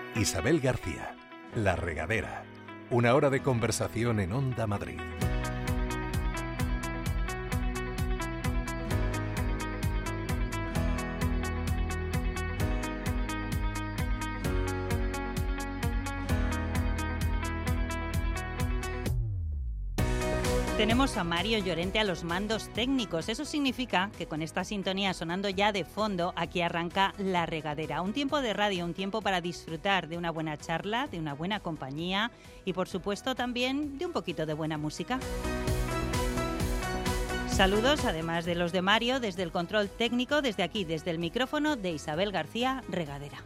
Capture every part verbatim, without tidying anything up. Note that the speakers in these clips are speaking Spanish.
Isabel García, La Regadera. Una hora de conversación en Onda Madrid. Tenemos a Mario Llorente a los mandos técnicos. Eso significa que con esta sintonía sonando ya de fondo, aquí arranca La Regadera. Un tiempo de radio, un tiempo para disfrutar de una buena charla, de una buena compañía y, por supuesto, también de un poquito de buena música. Saludos, además de los de Mario, desde el control técnico, desde aquí, desde el micrófono de Isabel García, Regadera.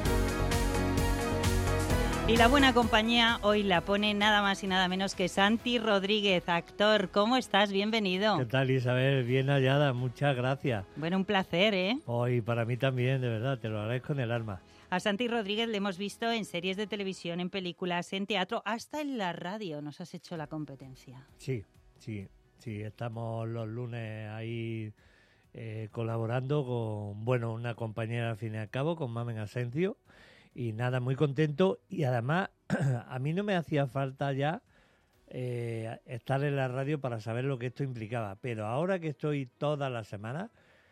Y la buena compañía hoy la pone nada más y nada menos que Santi Rodríguez, actor. ¿Cómo estás? Bienvenido. ¿Qué tal, Isabel? Bien hallada, muchas gracias. Bueno, un placer, ¿eh? Hoy para mí también, de verdad, te lo agradezco en el alma. A Santi Rodríguez le hemos visto en series de televisión, en películas, en teatro, hasta en la radio. Nos has hecho la competencia. Sí, sí, sí, estamos los lunes ahí eh, colaborando con, bueno, una compañera al fin y al cabo, con Mamen Asencio. Y nada, muy contento. Y además, a mí no me hacía falta ya eh, estar en la radio para saber lo que esto implicaba. Pero ahora que estoy toda la semana,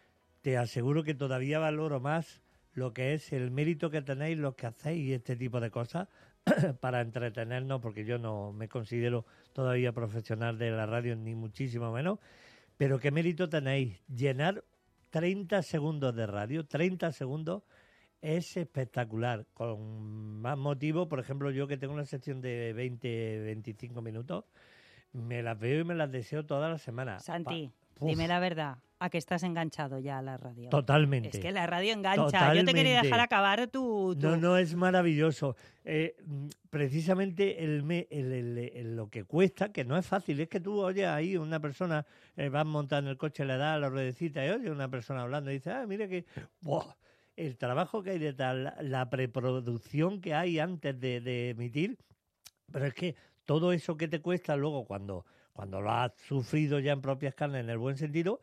te aseguro que todavía valoro más lo que es el mérito que tenéis los que hacéis este tipo de cosas para entretenernos, porque yo no me considero todavía profesional de la radio, ni muchísimo menos. Pero qué mérito tenéis. Llenar treinta segundos de radio, treinta segundos, es espectacular, con más motivo. Por ejemplo, yo que tengo una sección de veinte, veinticinco minutos, me las veo y me las deseo toda la semana. Santi, pa- dime la verdad, ¿a qué estás enganchado ya a la radio? Totalmente. Es que la radio engancha. Totalmente. Yo te quería dejar acabar tu... tu... No, no, es maravilloso. Eh, precisamente el, me, el, el, el, lo que cuesta, que no es fácil, es que tú oyes ahí una persona, eh, vas montando el coche, le das la ruedecita y oyes una persona hablando y dices, ah, mira que... ¡buah! El trabajo que hay detrás, la, la preproducción que hay antes de, de emitir, pero es que todo eso que te cuesta luego cuando, cuando lo has sufrido ya en propias carnes, en el buen sentido,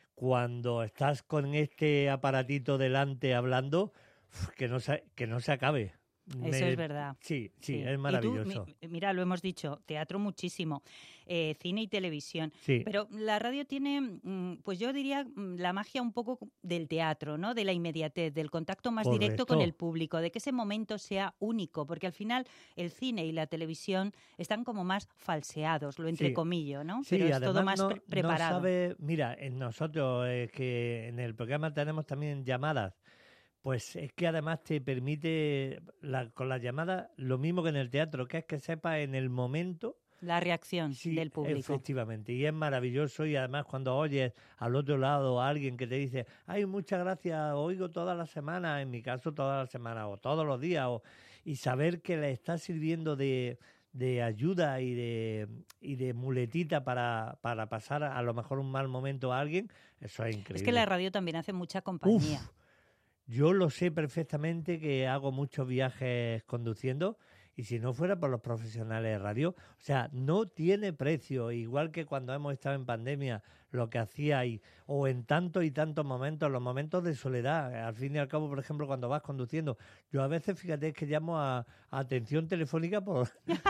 cuando estás con este aparatito delante hablando, que no se, que no se acabe. Eso Me, es verdad. Sí, sí, sí, es maravilloso. Y tú, mi, mira, lo hemos dicho, teatro muchísimo, eh, cine y televisión. Sí. Pero la radio tiene, pues yo diría, la magia un poco del teatro, ¿no? De la inmediatez, del contacto más Correcto. directo con el público, de que ese momento sea único, porque al final el cine y la televisión están como más falseados, lo entrecomillo, ¿no? Sí, pero es todo más no, pre- preparado. No sabe, mira, en nosotros eh, que en el programa tenemos también llamadas. Pues es que además te permite, la, con las llamadas, lo mismo que en el teatro, que es que sepas en el momento... La reacción sí, del público. Efectivamente, y es maravilloso. Y además cuando oyes al otro lado a alguien que te dice, ay, muchas gracias, oigo toda la semana, en mi caso toda la semana, o todos los días, o, y saber que le está sirviendo de... de ayuda y de y de muletita para, para pasar a, a lo mejor un mal momento a alguien, eso es increíble. Es que la radio también hace mucha compañía. Uf. Yo lo sé perfectamente, que hago muchos viajes conduciendo, y si no fuera por los profesionales de radio, o sea, no tiene precio. Igual que cuando hemos estado en pandemia, lo que hacíais, o en tantos y tantos momentos, los momentos de soledad, al fin y al cabo, por ejemplo, cuando vas conduciendo, yo a veces, fíjate, que llamo a, a atención telefónica por,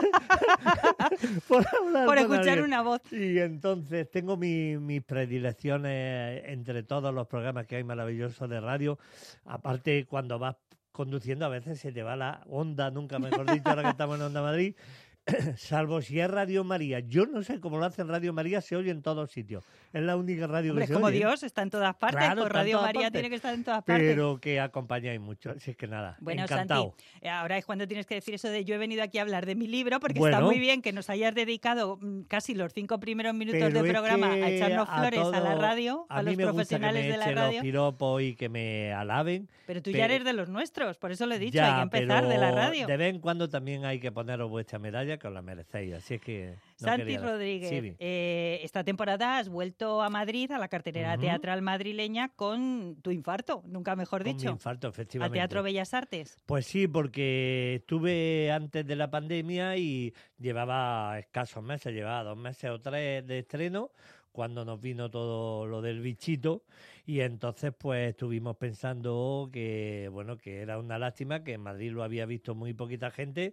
por, hablar por con escuchar alguien. una voz. Y entonces tengo mi, mis predilecciones entre todos los programas que hay maravillosos de radio. Aparte, cuando vas conduciendo a veces se te va la onda, nunca mejor dicho, ahora que estamos en Onda Madrid, salvo si es Radio María. Yo no sé cómo lo hacen Radio María, se oye en todos sitios. Es la única radio Hombre, que se como oye. Dios, está en todas partes, Claro, pues está en Radio todas María partes. tiene que estar en todas partes. Pero que acompañáis mucho, si es que nada, bueno, encantado. Santi, ahora es cuando tienes que decir eso de yo he venido aquí a hablar de mi libro, porque Bueno, está muy bien que nos hayas dedicado mm, casi los cinco primeros minutos pero del es programa que a echarnos a flores a, la todo- radio, a, a los mí me profesionales gusta que me de la echen radio. los piropos y que me alaben. Pero tú pe- ya eres de los nuestros, por eso lo he dicho, Ya, hay que empezar de la pero radio. de vez en cuando también hay que poneros vuestra medalla, que os la merecéis. Así es que... no Santi quería- Rodríguez, Sí, eh, esta temporada has vuelto a Madrid, a la cartelera Ujú. teatral madrileña, con tu infarto, nunca mejor con mi dicho. infarto, Al efectivamente. Teatro Bellas Artes. Pues sí, porque estuve antes de la pandemia y llevaba escasos meses, llevaba dos meses o tres de estreno, cuando nos vino todo lo del bichito, y entonces pues estuvimos pensando que, bueno, que era una lástima, que en Madrid lo había visto muy poquita gente,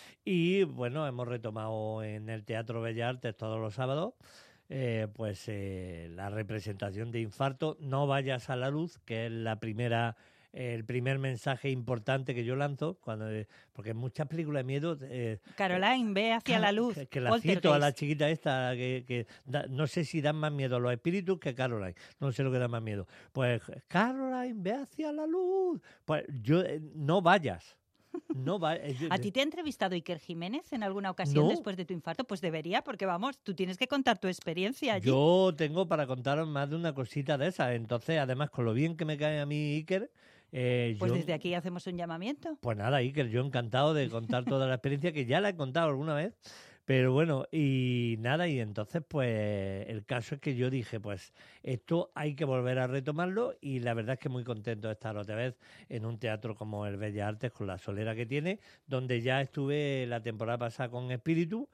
y bueno, hemos retomado en el Teatro Bellas Artes todos los sábados, eh, pues eh, la representación de Infarto, No vayas a la luz, que es la primera... el primer mensaje importante que yo lanzo, cuando porque en muchas películas de miedo... Eh, Caroline, ve hacia la luz. Que, que la cito a la chiquita esta, que, que da, no sé si dan más miedo los espíritus que Caroline, no sé lo que da más miedo. Pues, Caroline, ve hacia la luz. Pues yo, eh, no vayas. No va, eh, ¿A ti te ha entrevistado Iker Jiménez en alguna ocasión no. después de tu infarto? Pues debería, porque vamos, tú tienes que contar tu experiencia allí. Yo tengo para contaros más de una cosita de esas. Entonces, además, con lo bien que me cae a mí Iker... Eh, pues yo, desde aquí hacemos un llamamiento. Pues nada, Iker, yo encantado de contar toda la experiencia, que ya la he contado alguna vez, pero bueno, y nada, y entonces pues el caso es que yo dije, pues esto hay que volver a retomarlo, y la verdad es que muy contento de estar otra vez en un teatro como el Bellas Artes, con la solera que tiene, donde ya estuve la temporada pasada con Espíritu.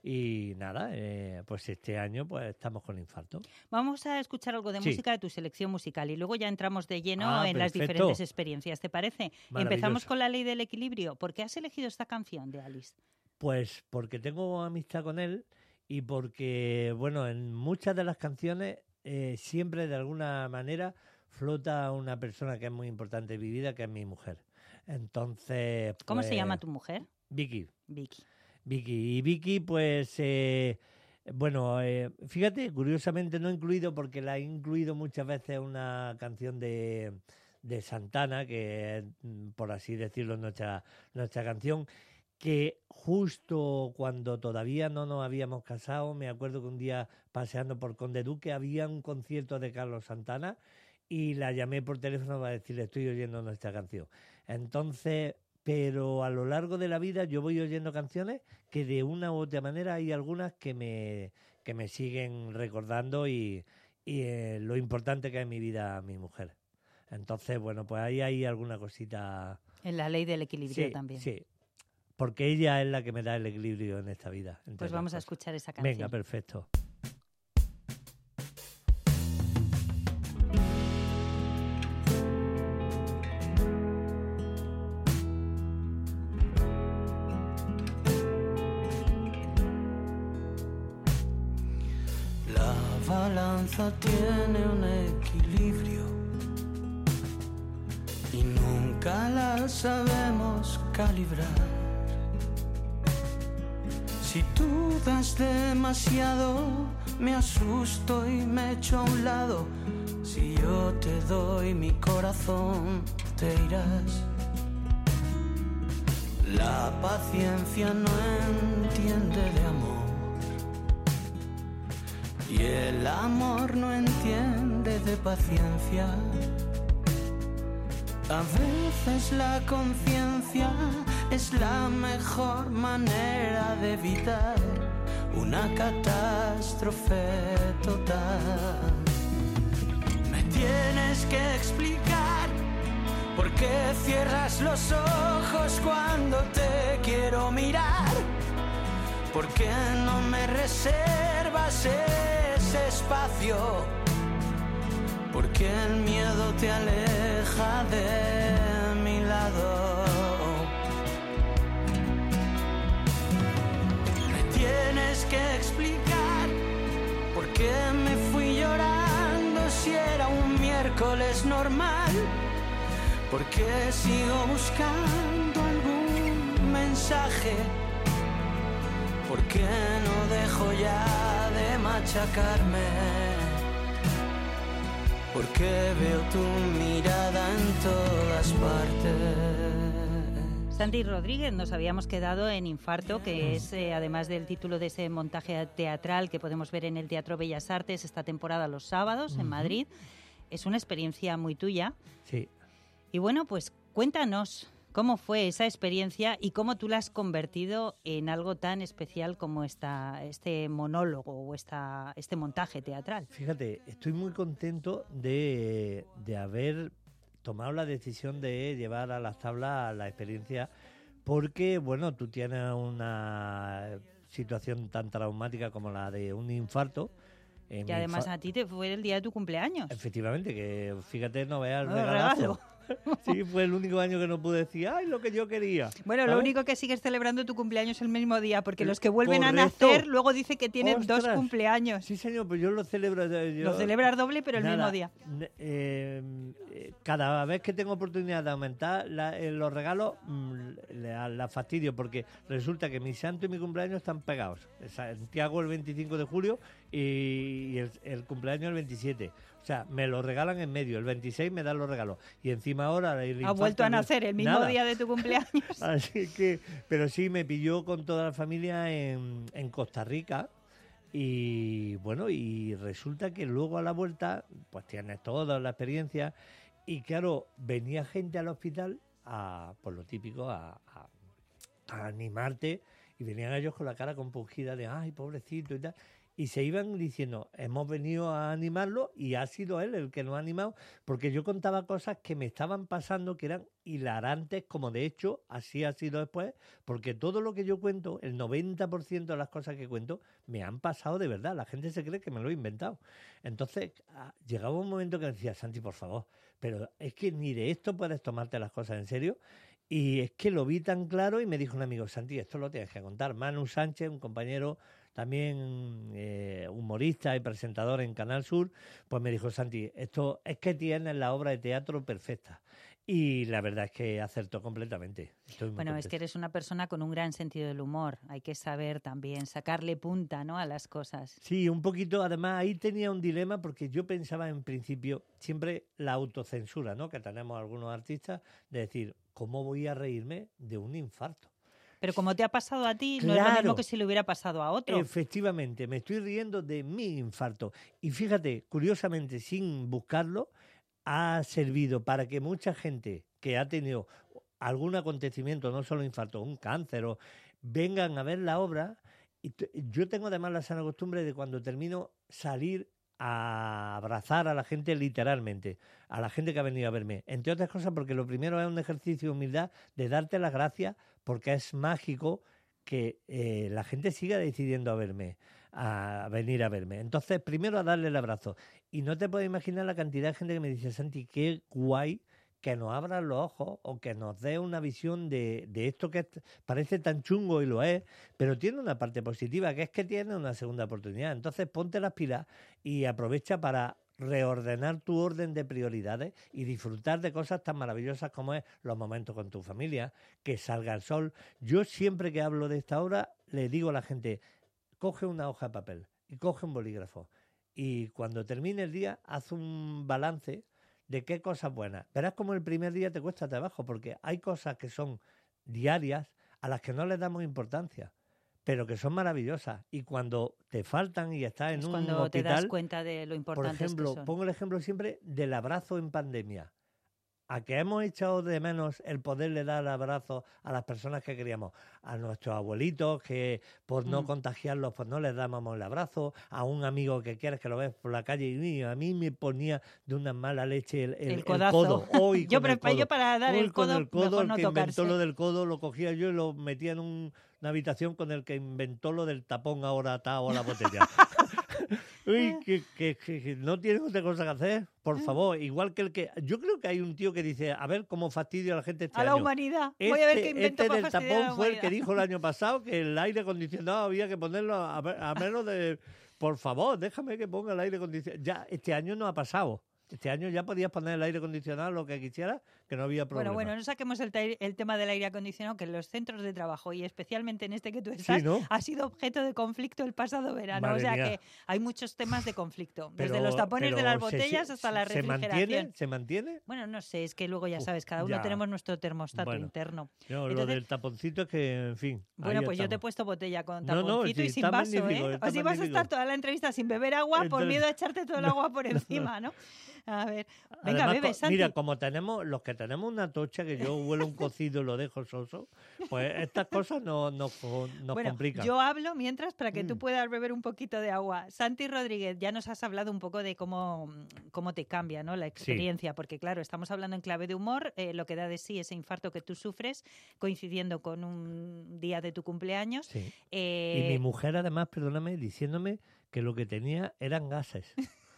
Y nada, eh, pues este año pues estamos con Infarto. Vamos a escuchar algo de sí. música de tu selección musical y luego ya entramos de lleno ah, en perfecto. las diferentes experiencias, ¿te parece? Empezamos con La Ley del Equilibrio. ¿Por qué has elegido esta canción de Alice? Pues porque tengo amistad con él, y porque, bueno, en muchas de las canciones eh, siempre de alguna manera flota una persona que es muy importante en mi vida, que es mi mujer. Entonces, pues, ¿cómo se llama tu mujer? Vicky. Vicky. Vicky. Y Vicky, pues, eh, bueno, eh, fíjate, curiosamente no he incluido, porque la he incluido muchas veces una canción de, de Santana, que es, por así decirlo, nuestra, nuestra canción, que justo cuando todavía no nos habíamos casado, me acuerdo que un día paseando por Conde Duque había un concierto de Carlos Santana, y la llamé por teléfono para decirle, estoy oyendo nuestra canción. Entonces... pero a lo largo de la vida yo voy oyendo canciones que de una u otra manera hay algunas que me, que me siguen recordando, y, y eh, lo importante que es en mi vida mi mujer. Entonces, bueno, pues ahí hay alguna cosita... En La Ley del Equilibrio sí, también. Sí, porque ella es la que me da el equilibrio en esta vida. Pues vamos a escuchar esa canción. Venga, perfecto. La balanza tiene un equilibrio y nunca la sabemos calibrar. Si tú das demasiado, me asusto y me echo a un lado. Si yo te doy mi corazón, te irás. La paciencia no entiende de amor, y el amor no entiende de paciencia. A veces la conciencia es la mejor manera de evitar una catástrofe total. Me tienes que explicar por qué cierras los ojos cuando te quiero mirar. ¿Por qué no me reservas ese espacio? ¿Por qué el miedo te aleja de mi lado? Me tienes que explicar por qué me fui llorando si era un miércoles normal. ¿Por qué sigo buscando algún mensaje? ¿Por qué no dejo ya de machacarme? ¿Por qué veo tu mirada en todas partes? Santi Rodríguez, nos habíamos quedado en Infarto, que es, eh, además del título de ese montaje teatral que podemos ver en el Teatro Bellas Artes esta temporada los sábados en Madrid, es una experiencia muy tuya. Sí. Y bueno, pues cuéntanos cómo fue esa experiencia y cómo tú la has convertido en algo tan especial como esta, este monólogo o esta, este montaje teatral. Fíjate, estoy muy contento de, de haber tomado la decisión de llevar a las tablas la experiencia, porque, bueno, tú tienes una situación tan traumática como la de un infarto, Eh, que además fa- a ti te fue el día de tu cumpleaños. Efectivamente, que fíjate, no veas el No, regalazo. regalo. Sí, fue el único año que no pude decir, ¡ay, lo que yo quería! Bueno, lo ¿sabes? único que sigues celebrando tu cumpleaños el mismo día, porque los que vuelven Correcto. a nacer luego dicen que tienen dos ¡Ostras! cumpleaños. Sí, señor, pues yo lo celebro. yo- Lo celebras doble, pero el Nada, mismo día. n- eh, eh, cada vez que tengo oportunidad de aumentar la- eh, los regalos, mm, la, la fastidio, porque resulta que mi santo y mi cumpleaños están pegados. Santiago el veinticinco de julio y, y el, el cumpleaños el veintisiete. O sea, me lo regalan en medio. El veintiséis me dan los regalos. Y encima ahora... el Ha infarto vuelto a de- nacer el mismo Nada. día de tu cumpleaños. Así que, pero sí, me pilló con toda la familia en, en Costa Rica y bueno, y resulta que luego a la vuelta, pues tienes toda la experiencia y claro, venía gente al hospital a, por lo típico, a, a- a animarte y venían ellos con la cara compungida de, ay, pobrecito y tal. Y se iban diciendo, hemos venido a animarlo y ha sido él el que nos ha animado, porque yo contaba cosas que me estaban pasando que eran hilarantes, como de hecho así ha sido después, porque todo lo que yo cuento, el noventa por ciento de las cosas que cuento, me han pasado de verdad. La gente se cree que me lo he inventado. Entonces, ah, llegaba un momento que decía, Santi, por favor, pero es que ni de esto puedes tomarte las cosas en serio. Y es que lo vi tan claro y me dijo un amigo, Santi, esto lo tienes que contar. Manu Sánchez, un compañero también eh, humorista y presentador en Canal Sur, pues me dijo, Santi, esto es que tienes la obra de teatro perfecta. Y la verdad es que acertó completamente. Estoy muy Bueno, es contento. que eres una persona con un gran sentido del humor. Hay que saber también sacarle punta, ¿no?, a las cosas. Sí, un poquito. Además, ahí tenía un dilema porque yo pensaba en principio siempre la autocensura, ¿no?, que tenemos algunos artistas, de decir, ¿cómo voy a reírme de un infarto? Pero como te ha pasado a ti, no es lo Claro. mismo que si le hubiera pasado a otro. Efectivamente, me estoy riendo de mi infarto. Y fíjate, curiosamente, sin buscarlo, ha servido para que mucha gente que ha tenido algún acontecimiento, no solo infarto, un cáncer, o vengan a ver la obra. Y t- yo tengo además la sana costumbre de cuando termino salir a abrazar a la gente literalmente, a la gente que ha venido a verme. Entre otras cosas porque lo primero es un ejercicio de humildad de darte las gracias porque es mágico que eh, la gente siga decidiendo a verme, a venir a verme. Entonces, primero a darle el abrazo. Y no te puedes imaginar la cantidad de gente que me dice, Santi, qué guay que nos abran los ojos o que nos dé una visión de, de esto que es, parece tan chungo y lo es, pero tiene una parte positiva, que es que tiene una segunda oportunidad. Entonces, ponte las pilas y aprovecha para reordenar tu orden de prioridades y disfrutar de cosas tan maravillosas como es los momentos con tu familia, que salga el sol. Yo siempre que hablo de esta obra le digo a la gente, coge una hoja de papel y coge un bolígrafo y cuando termine el día haz un balance de qué cosas buenas. Verás como el primer día te cuesta trabajo porque hay cosas que son diarias a las que no les damos importancia, pero que son maravillosas. Y cuando te faltan y estás en Es un cuando hospital, te das cuenta de lo por importantes ejemplo, que son. pongo el ejemplo siempre del abrazo en pandemia. A que hemos echado de menos el poderle dar abrazos a las personas que queríamos, a nuestros abuelitos que por no Mm. contagiarlos pues no les dábamos el abrazo, a un amigo que quieres que lo ves por la calle y a mí me ponía de una mala leche el, el, El el codazo. codo. Hoy Yo, con el pre- yo codo. para dar Hoy el con codo, el codo, mejor el no que tocarse. inventó lo del codo lo cogía yo y lo metía en un- una habitación con el que inventó lo del tapón ahora atado a la botella. Uy, que, que, que- que no tienes otra cosa que hacer, por favor. Igual que el que... Yo creo que hay un tío que dice, a ver cómo fastidio a la gente este A la año. humanidad. Este, Voy a ver qué invento este para del fastidiar a la tapón fue el que humanidad. dijo el año pasado que el aire acondicionado había que ponerlo a, ver- a menos de... Por favor, déjame que ponga el aire acondicionado. Ya, este año no ha pasado. Este año ya podías poner el aire acondicionado lo que quisieras, que no había problema. Bueno, bueno, no saquemos el, ta- el tema del aire acondicionado, que en los centros de trabajo, y especialmente en este que tú estás, Sí, ¿no? ha sido objeto de conflicto el pasado verano. Madre o sea mía. que hay muchos temas de conflicto, desde Pero- los tapones de pero las se- botellas se- hasta la ¿Se refrigeración. mantiene? ¿Se mantiene? Bueno, no sé, es que luego ya Uf, sabes, cada uno ya. tenemos nuestro termostato Bueno. interno. No, lo Entonces- del taponcito es que, en fin. Bueno, ahí pues yo te he estamos. puesto botella con No, no, taponcito sí, y sin está vaso, magnífico, ¿eh? está Así vas a magnífico. estar toda la entrevista sin beber agua por Entonces- miedo a echarte todo el agua por encima, ¿no? A ver, venga, Además, bebe, co- Santi. mira, como tenemos, los que tenemos una tocha que yo huelo un cocido y lo dejo soso, pues estas cosas no, nos co- nos Bueno, complican. yo hablo mientras para que tú Mm. puedas beber un poquito de agua. Santi Rodríguez, ya nos has hablado un poco de cómo, cómo te cambia, ¿no?, la experiencia, porque claro, estamos hablando en clave de humor, eh, lo que da de sí ese infarto que tú sufres coincidiendo con un día de tu cumpleaños. Sí. Eh, Y mi mujer, además, perdóname, diciéndome que lo que tenía eran gases.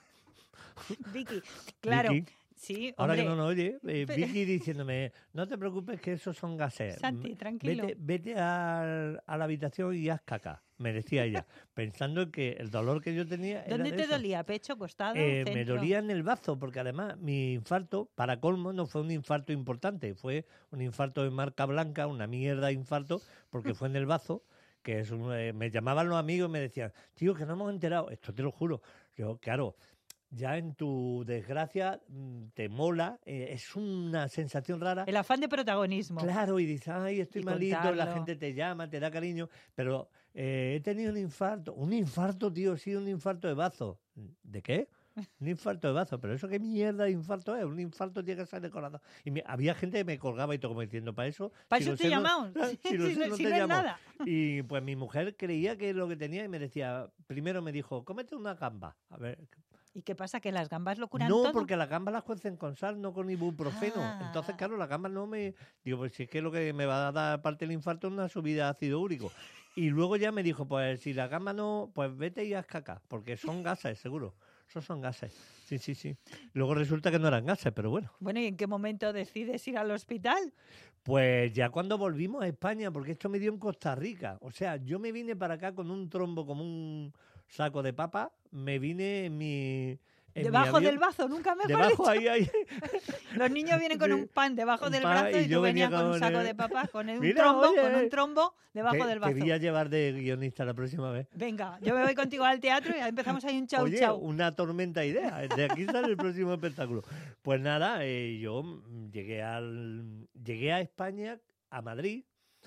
Vicky, claro. Vicky, Sí, ahora hombre. que no nos oye, eh, Vicky diciéndome, no te preocupes que esos son gases. Santi, tranquilo. Vete, vete al- a la habitación y haz caca, me decía ella, pensando en que el dolor que yo tenía era ¿Dónde de te eso. dolía? ¿Pecho, costado, Eh, me centro? dolía en el bazo, porque además mi infarto, para colmo, no fue un infarto importante, fue un infarto de marca blanca, una mierda de infarto, porque fue en el bazo, que es un, eh, me llamaban los amigos y me decían, tío, que no hemos enterado, esto te lo juro. Yo, claro, ya en tu desgracia mm, te mola, eh, es una sensación rara. El afán de protagonismo. Claro, y dices, ay, estoy Y malito, la contarlo. gente te llama, te da cariño, pero eh, he tenido un infarto. Un infarto, tío, sí, un infarto de bazo. ¿De qué? Un infarto de bazo, pero eso qué mierda de infarto es, un infarto tiene que ser de corazón. Y me- había gente que me colgaba y todo como diciendo, para eso... Para si eso lo te sé, no- llamamos. si lo Si sé, no- no si te no es llamo. nada. Y pues mi mujer creía que lo que tenía y me decía, primero me dijo, cómete una gamba. A ver, ¿Y qué pasa? ¿Que las gambas lo curan no, todo? porque las gambas las cuecen con sal, no con ibuprofeno. Ah. Entonces, claro, las gambas no me... Digo, pues si es que lo que me va a dar aparte del infarto es una subida de ácido úrico. Y luego ya me dijo, pues si las gambas no, pues vete y haz caca, porque son gases, seguro. Esos son gases. Sí, sí, sí. Luego resulta que no eran gases, pero bueno. Bueno, ¿y en qué momento decides ir al hospital? Pues ya cuando volvimos a España, porque esto me dio en Costa Rica. O sea, yo me vine para acá con un trombo como un saco de papa, me vine en mi... en mi Debajo avión. del bazo, nunca mejor Debajo, dicho. ahí, ahí. Los niños vienen con Sí. un pan debajo Un del pan, brazo y y, yo tú venía venías con un con saco el- de papas, con un Mira, trombo, con oye, un trombo debajo Te, del te bazo. voy a llevar de guionista la próxima vez. Venga, yo me voy contigo al teatro y empezamos ahí un chau Oye, chau. una tormenta de ideas. De aquí sale el próximo espectáculo. Pues nada, eh, yo mm, llegué al llegué a España, a Madrid,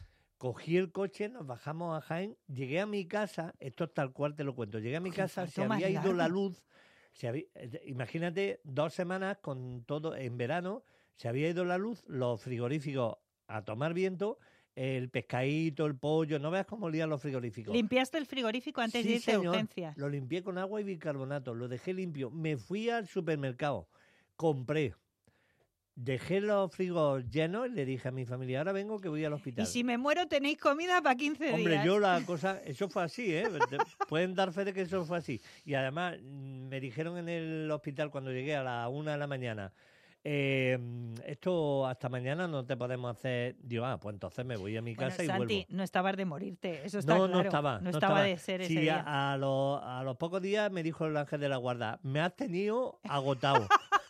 cogí el coche, nos bajamos a Jaén, llegué a mi casa, esto es tal cual te lo cuento, llegué a mi Qué casa, se infarto más había ido la largo. luz, se había- eh, imagínate, dos semanas con todo, en verano, se había ido la luz, los frigoríficos a tomar viento, el pescadito, el pollo, no veas cómo olían los frigoríficos. ¿Limpiaste el frigorífico antes Sí, de irte a señor. urgencias? Lo limpié con agua y bicarbonato, lo dejé limpio. Me fui al supermercado, compré, dejé los frigos llenos y le dije a mi familia, ahora vengo que voy al hospital. Y si me muero tenéis comida para quince Hombre, días. yo la cosa, eso fue así, ¿eh? Te- Pueden dar fe de que eso fue así. Y además mm, me dijeron en el hospital cuando llegué a la una de la mañana, eh, esto hasta mañana no te podemos hacer. Digo, ah, pues entonces me voy a mi Bueno, casa y Santi, vuelvo. no estabas de morirte, eso está No, claro. no estaba. No estaba de ser ese Sí, día. a, a los, a los pocos días me dijo el ángel de la guarda, me has tenido agotado.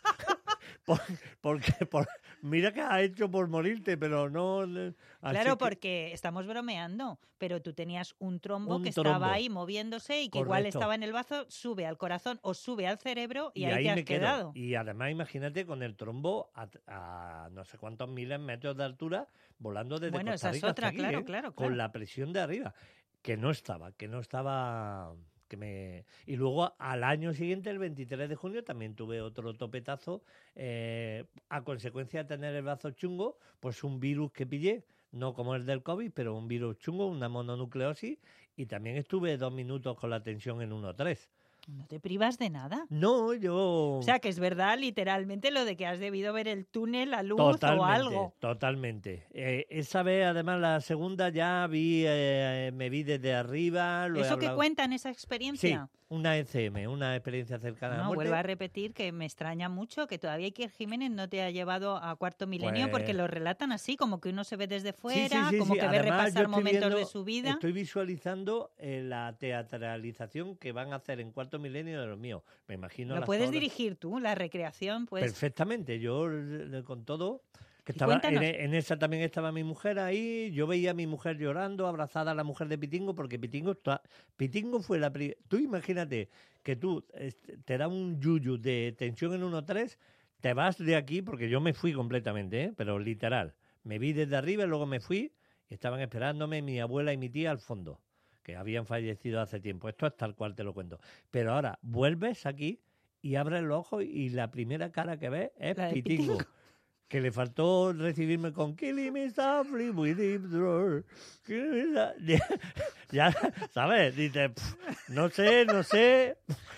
Por- porque por, mira que has hecho por morirte, pero no... así Claro, que- porque estamos bromeando, pero tú tenías un trombo Un que trombo. estaba ahí moviéndose y que igual Correcto. estaba en el bazo, sube al corazón o sube al cerebro y, Y ahí, ahí te has me quedo. quedado. Y además, imagínate con el trombo a, a no sé cuántos miles de metros de altura, volando desde Bueno, Costa esa es Rica hasta otra, aquí, claro, ¿eh? claro, Con claro. la presión de arriba, que no estaba, que no estaba... Que me... Y luego al año siguiente, el veintitrés de junio, también tuve otro topetazo eh, a consecuencia de tener el brazo chungo, pues un virus que pillé, no como el del COVID, pero un virus chungo, una mononucleosis, y también estuve dos minutos con la tensión en uno coma tres. No te privas de nada. No, yo... O sea, que es verdad, literalmente, lo de que has debido ver el túnel, la luz Totalmente, o algo. totalmente. Eh, esa vez, además, la segunda ya vi, eh, me vi desde arriba. Lo he ¿Eso que hablado- cuentan esa Sí, experiencia? una E C M, una experiencia cercana a la No, muerte. vuelvo a repetir que me extraña mucho que todavía Iker Jiménez no te ha llevado a Cuarto Milenio Pues- porque lo relatan así, como que uno se ve desde Sí, sí, fuera, sí, como sí. que ve Además, yo repasar estoy momentos de viendo- su vida. Estoy visualizando eh, la teatralización que van a hacer en Cuarto Milenio de los míos. Me imagino Lo las puedes obras- dirigir tú, la recreación, pues. Perfectamente, yo eh, con todo. Que Y estaba, en, cuéntanos. en esa también estaba mi mujer ahí, yo veía a mi mujer llorando, abrazada a la mujer de Pitingo, porque Pitingo, está- Pitingo fue la... pri- Tú imagínate que tú este, te da un yuyu de tensión en uno coma tres, te vas de aquí, porque yo me fui completamente, ¿eh? Pero literal. Me vi desde arriba y luego me fui y estaban esperándome mi abuela y mi tía al fondo, que habían fallecido hace tiempo. Esto es tal cual te lo cuento. Pero ahora vuelves aquí y abres los ojos y la primera cara que ves es La de Pitingo. Pitingo. Que le faltó recibirme con Killing me softly with deep throat. Killing me so-". Ya, ya, ¿sabes? Dice, "Pf, no sé, no sé.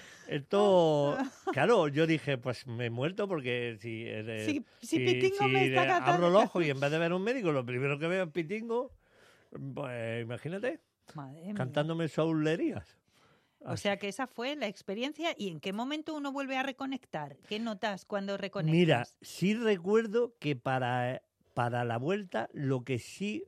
Esto, claro, yo dije, pues me he muerto porque si, eh, Si- si Pitingo me está eh, cantando- abro los ojos y en vez de ver un médico, lo primero que veo es Pitingo, pues imagínate, Madre mía. cantándome soulerías. O Así. sea que esa fue la experiencia. ¿Y en qué momento uno vuelve a reconectar? ¿Qué notas cuando reconectas? Mira, sí recuerdo que para, para la vuelta lo que sí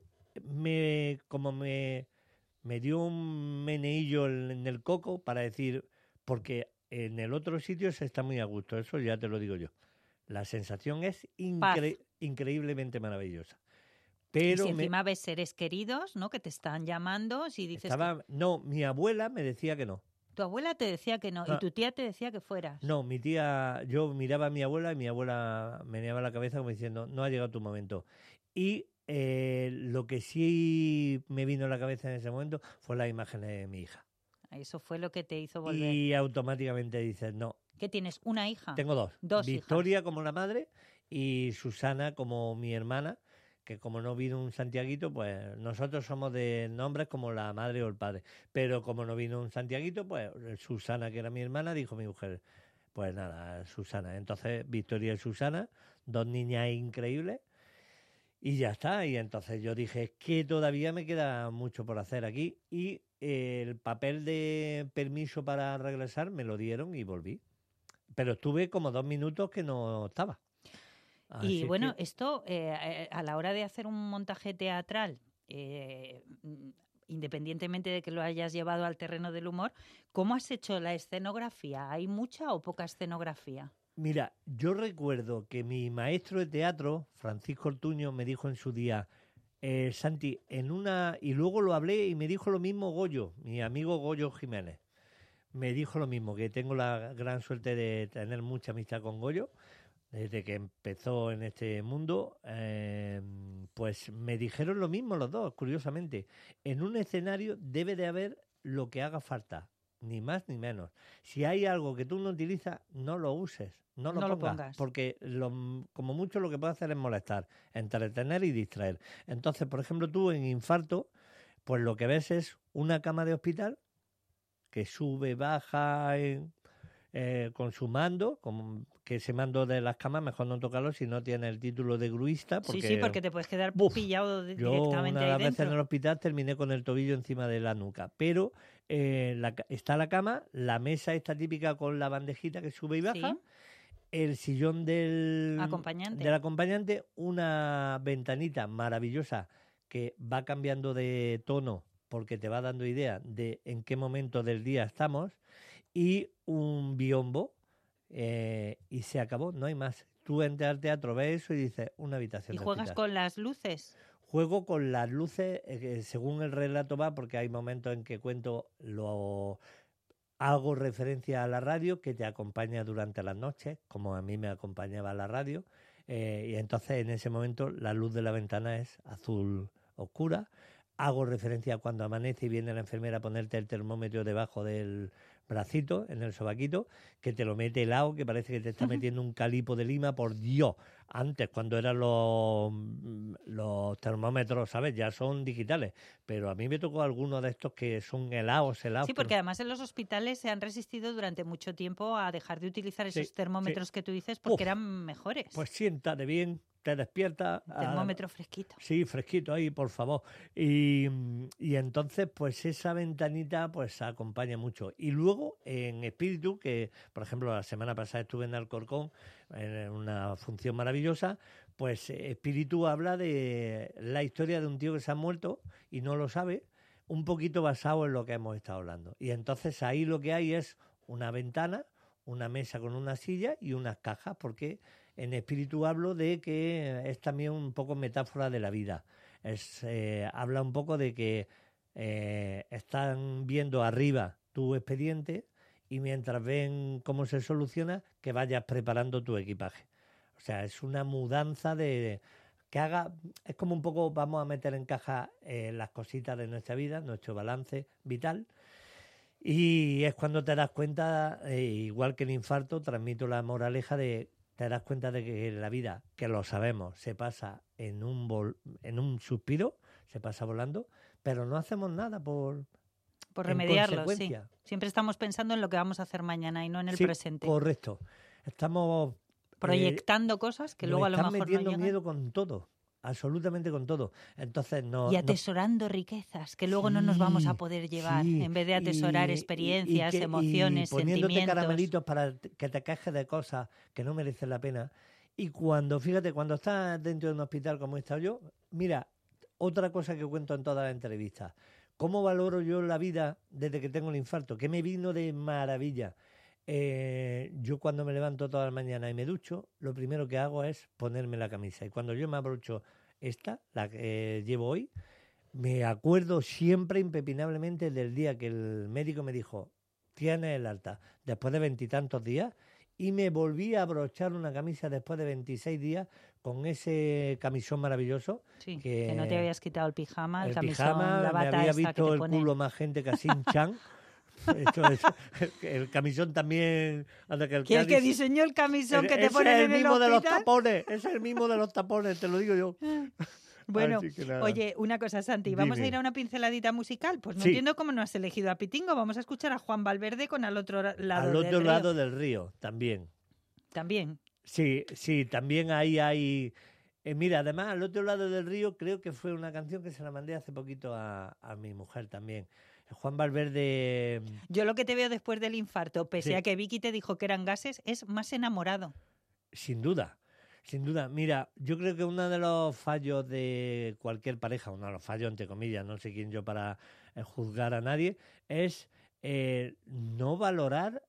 me como me, me dio un meneillo en, en el coco para decir, porque en el otro sitio se está muy a gusto, eso ya te lo digo yo. La sensación es incre- increíblemente maravillosa. Pero y si me- encima ves seres queridos, ¿no? Que te están llamando, si dices estaba, no, mi abuela me decía que no. que tu abuela te decía que no y Ah. tu tía te decía que fueras. No, mi tía, yo miraba a mi abuela y mi abuela meneaba la cabeza como diciendo, no ha llegado tu momento. Y eh, lo que sí me vino a la cabeza en ese momento fue la imagen de mi hija. Eso fue lo que te hizo volver. Y automáticamente dices, no, ¿Qué tienes? ¿Una hija? tengo dos. Dos Victoria como la madre y Susana como mi hermana, que como no vino un santiaguito, pues nosotros somos de nombres como la madre o el padre. Pero como no vino un santiaguito, pues Susana, que era mi hermana, dijo mi mujer, pues nada, Susana. Entonces Victoria y Susana, dos niñas increíbles, y ya está. Y entonces yo dije, es que todavía me queda mucho por hacer aquí. Y eh, el papel de permiso para regresar me lo dieron y volví. Pero estuve como dos minutos que no estaba. Así Y es bueno, que- esto eh, a la hora de hacer un montaje teatral, eh, mm, independientemente de que lo hayas llevado al terreno del humor, ¿cómo has hecho la escenografía? ¿Hay mucha o poca escenografía? Mira, yo recuerdo que mi maestro de teatro, Francisco Ortuño, me dijo en su día, eh, Santi, en una... Y luego lo hablé y me dijo lo mismo Goyo, mi amigo Goyo Jiménez. Me dijo lo mismo, que tengo la gran suerte de tener mucha amistad con Goyo, desde que empezó en este mundo, eh, pues me dijeron lo mismo los dos, curiosamente. En un escenario debe de haber lo que haga falta, ni más ni menos. Si hay algo que tú no utilizas, no lo uses, no lo, No lo pongas, pongas. porque lo- como mucho lo que puede hacer es molestar, entretener y distraer. Entonces, por ejemplo, tú en Infarto, pues lo que ves es una cama de hospital que sube, baja, en- eh, con su mando, como que ese mando de las camas mejor no tocarlo si no tiene el título de gruista. Porque Sí, sí, porque te puedes quedar Buf, pillado de- yo directamente una de ahí las veces dentro. en el hospital terminé con el tobillo encima de la nuca. Pero eh, la ca- está la cama, la mesa está típica con la bandejita que sube y baja, Sí. el sillón del Acompañante. del acompañante, una ventanita maravillosa que va cambiando de tono porque te va dando idea de en qué momento del día estamos, y un biombo, eh, y se acabó, no hay más. Tú entras al teatro, ves eso y dices, una habitación ¿Y de juegas hospital. con las luces? Juego con las luces, eh, que según el relato va, porque hay momentos en que cuento, lo hago referencia a la radio que te acompaña durante las noches, como a mí me acompañaba la radio, eh, y entonces en ese momento la luz de la ventana es azul oscura. Hago referencia a cuando amanece y viene la enfermera a ponerte el termómetro debajo del bracito, en el sobaquito, que te lo mete helado, que parece que te está metiendo un calipo de lima, por Dios. Antes, cuando eran los, los termómetros, ¿sabes? Ya son digitales. Pero a mí me tocó algunos de estos que son helados, helados. Sí, porque además en los hospitales se han resistido durante mucho tiempo a dejar de utilizar esos Sí, termómetros sí. que tú dices porque Uf, eran mejores. Pues siéntate bien, te despierta. Termómetro fresquito. Sí, fresquito ahí, por favor. Y, y entonces, pues esa ventanita pues acompaña mucho. Y luego en espíritu, que por ejemplo la semana pasada estuve en Alcorcón, en una función maravillosa, pues espíritu habla de la historia de un tío que se ha muerto y no lo sabe, un poquito basado en lo que hemos estado hablando. Y entonces ahí lo que hay es una ventana, una mesa con una silla y unas cajas, porque en espíritu hablo de que es también un poco metáfora de la vida. Es, eh, habla un poco de que eh, están viendo arriba tu expediente y mientras ven cómo se soluciona, que vayas preparando tu equipaje. O sea, es una mudanza de... que haga... Es como un poco, vamos a meter en caja eh, las cositas de nuestra vida, nuestro balance vital. Y es cuando te das cuenta, eh, igual que el infarto, transmito la moraleja de... te das cuenta de que la vida, que lo sabemos, se pasa en un, vol- en un suspiro, se pasa volando, pero no hacemos nada por... Por en remediarlo, sí. consecuencia. Siempre estamos pensando en lo que vamos a hacer mañana y no en el Sí, presente. correcto. Estamos... eh, Proyectando cosas que nos luego a lo están mejor no metiendo llegan. miedo con todo. absolutamente con todo. Entonces no... Y atesorando no... riquezas, que luego sí, no nos vamos a poder llevar, sí, en vez de atesorar y, experiencias, y, y que, emociones, y poniéndote sentimientos. caramelitos para que te quejes de cosas que no merecen la pena. Y cuando, fíjate, cuando estás dentro de un hospital como he estado yo, mira, otra cosa que cuento en todas las entrevistas, ¿cómo valoro yo la vida desde que tengo el infarto? Que me vino de maravilla. Eh, yo cuando me levanto todas las mañanas y me ducho, lo primero que hago es ponerme la camisa. Y cuando yo me abrocho esta, la que eh, llevo hoy, me acuerdo siempre impepinablemente del día que el médico me dijo, tienes el alta, después de veintitantos días, y me volví a abrochar una camisa después de veintiséis días con ese camisón maravilloso. Sí, que, que no te habías quitado el pijama, el, el camisón, pijama, la bata me había esta visto que te el pone... culo más gente que así Chan. Esto es, el, el camisón también... Que el, que el que diseñó el camisón el, que te ponen en el mismo hospital. de los tapones, es el mismo de los tapones, te lo digo yo. Bueno, oye, una cosa, Santi, ¿vamos Dime. a ir a una pinceladita musical? Pues no sí. entiendo cómo no has elegido a Pitingo. Vamos a escuchar a Juan Valverde con Al otro lado Al del otro río. lado del río, también. ¿También? Sí, sí, también ahí hay... Eh, mira, además, Al otro lado del río creo que fue una canción que se la mandé hace poquito a, a mi mujer también. Juan Valverde... Yo lo que te veo después del infarto, pese sí. a que Vicky te dijo que eran gases, es más enamorado. Sin duda. Sin duda, mira, yo creo que uno de los fallos de cualquier pareja, uno de los fallos entre comillas, no sé quién yo para eh, juzgar a nadie, es eh, no valorar,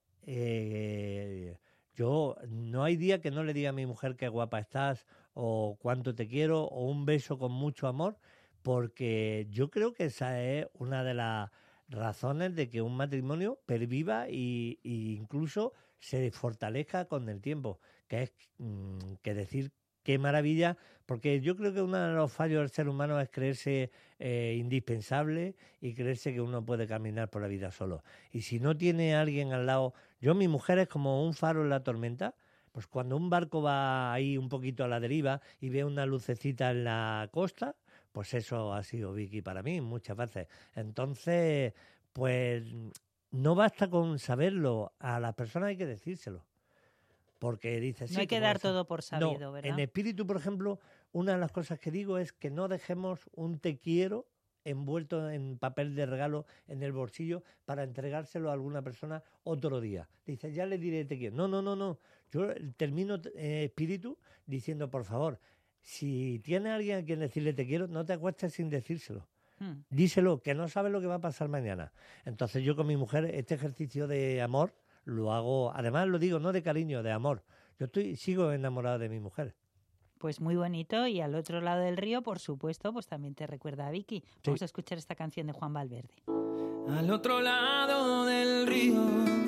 eh, yo no hay día que no le diga a mi mujer qué guapa estás o cuánto te quiero o un beso con mucho amor, porque yo creo que esa es una de las razones de que un matrimonio perviva y, y incluso se fortalezca con el tiempo, que es mmm, que decir qué maravilla, porque yo creo que uno de los fallos del ser humano es creerse eh, indispensable y creerse que uno puede caminar por la vida solo. Y si no tiene a alguien al lado, yo mi mujer es como un faro en la tormenta, pues cuando un barco va ahí un poquito a la deriva y ve una lucecita en la costa, pues eso ha sido Vicky para mí muchas veces. Entonces, pues no basta con saberlo, a las personas hay que decírselo. Porque dices... No sí, hay que dar eso. todo por sabido, no, ¿verdad? En espíritu, por ejemplo, una de las cosas que digo es que no dejemos un te quiero envuelto en papel de regalo en el bolsillo para entregárselo a alguna persona otro día. Dices, ya le diré te quiero. No, no, no, no. Yo termino en eh, espíritu diciendo, por favor, si tienes a alguien a quien decirle te quiero, no te acuestes sin decírselo. Hmm. Díselo, que no sabes lo que va a pasar mañana. Entonces yo con mi mujer este ejercicio de amor lo hago, además lo digo no de cariño, de amor. Yo estoy sigo enamorado de mi mujer. Pues muy bonito, y Al otro lado del río, por supuesto, pues también te recuerda a Vicky. Vamos sí. a escuchar esta canción de Juan Valverde. Al otro lado del río,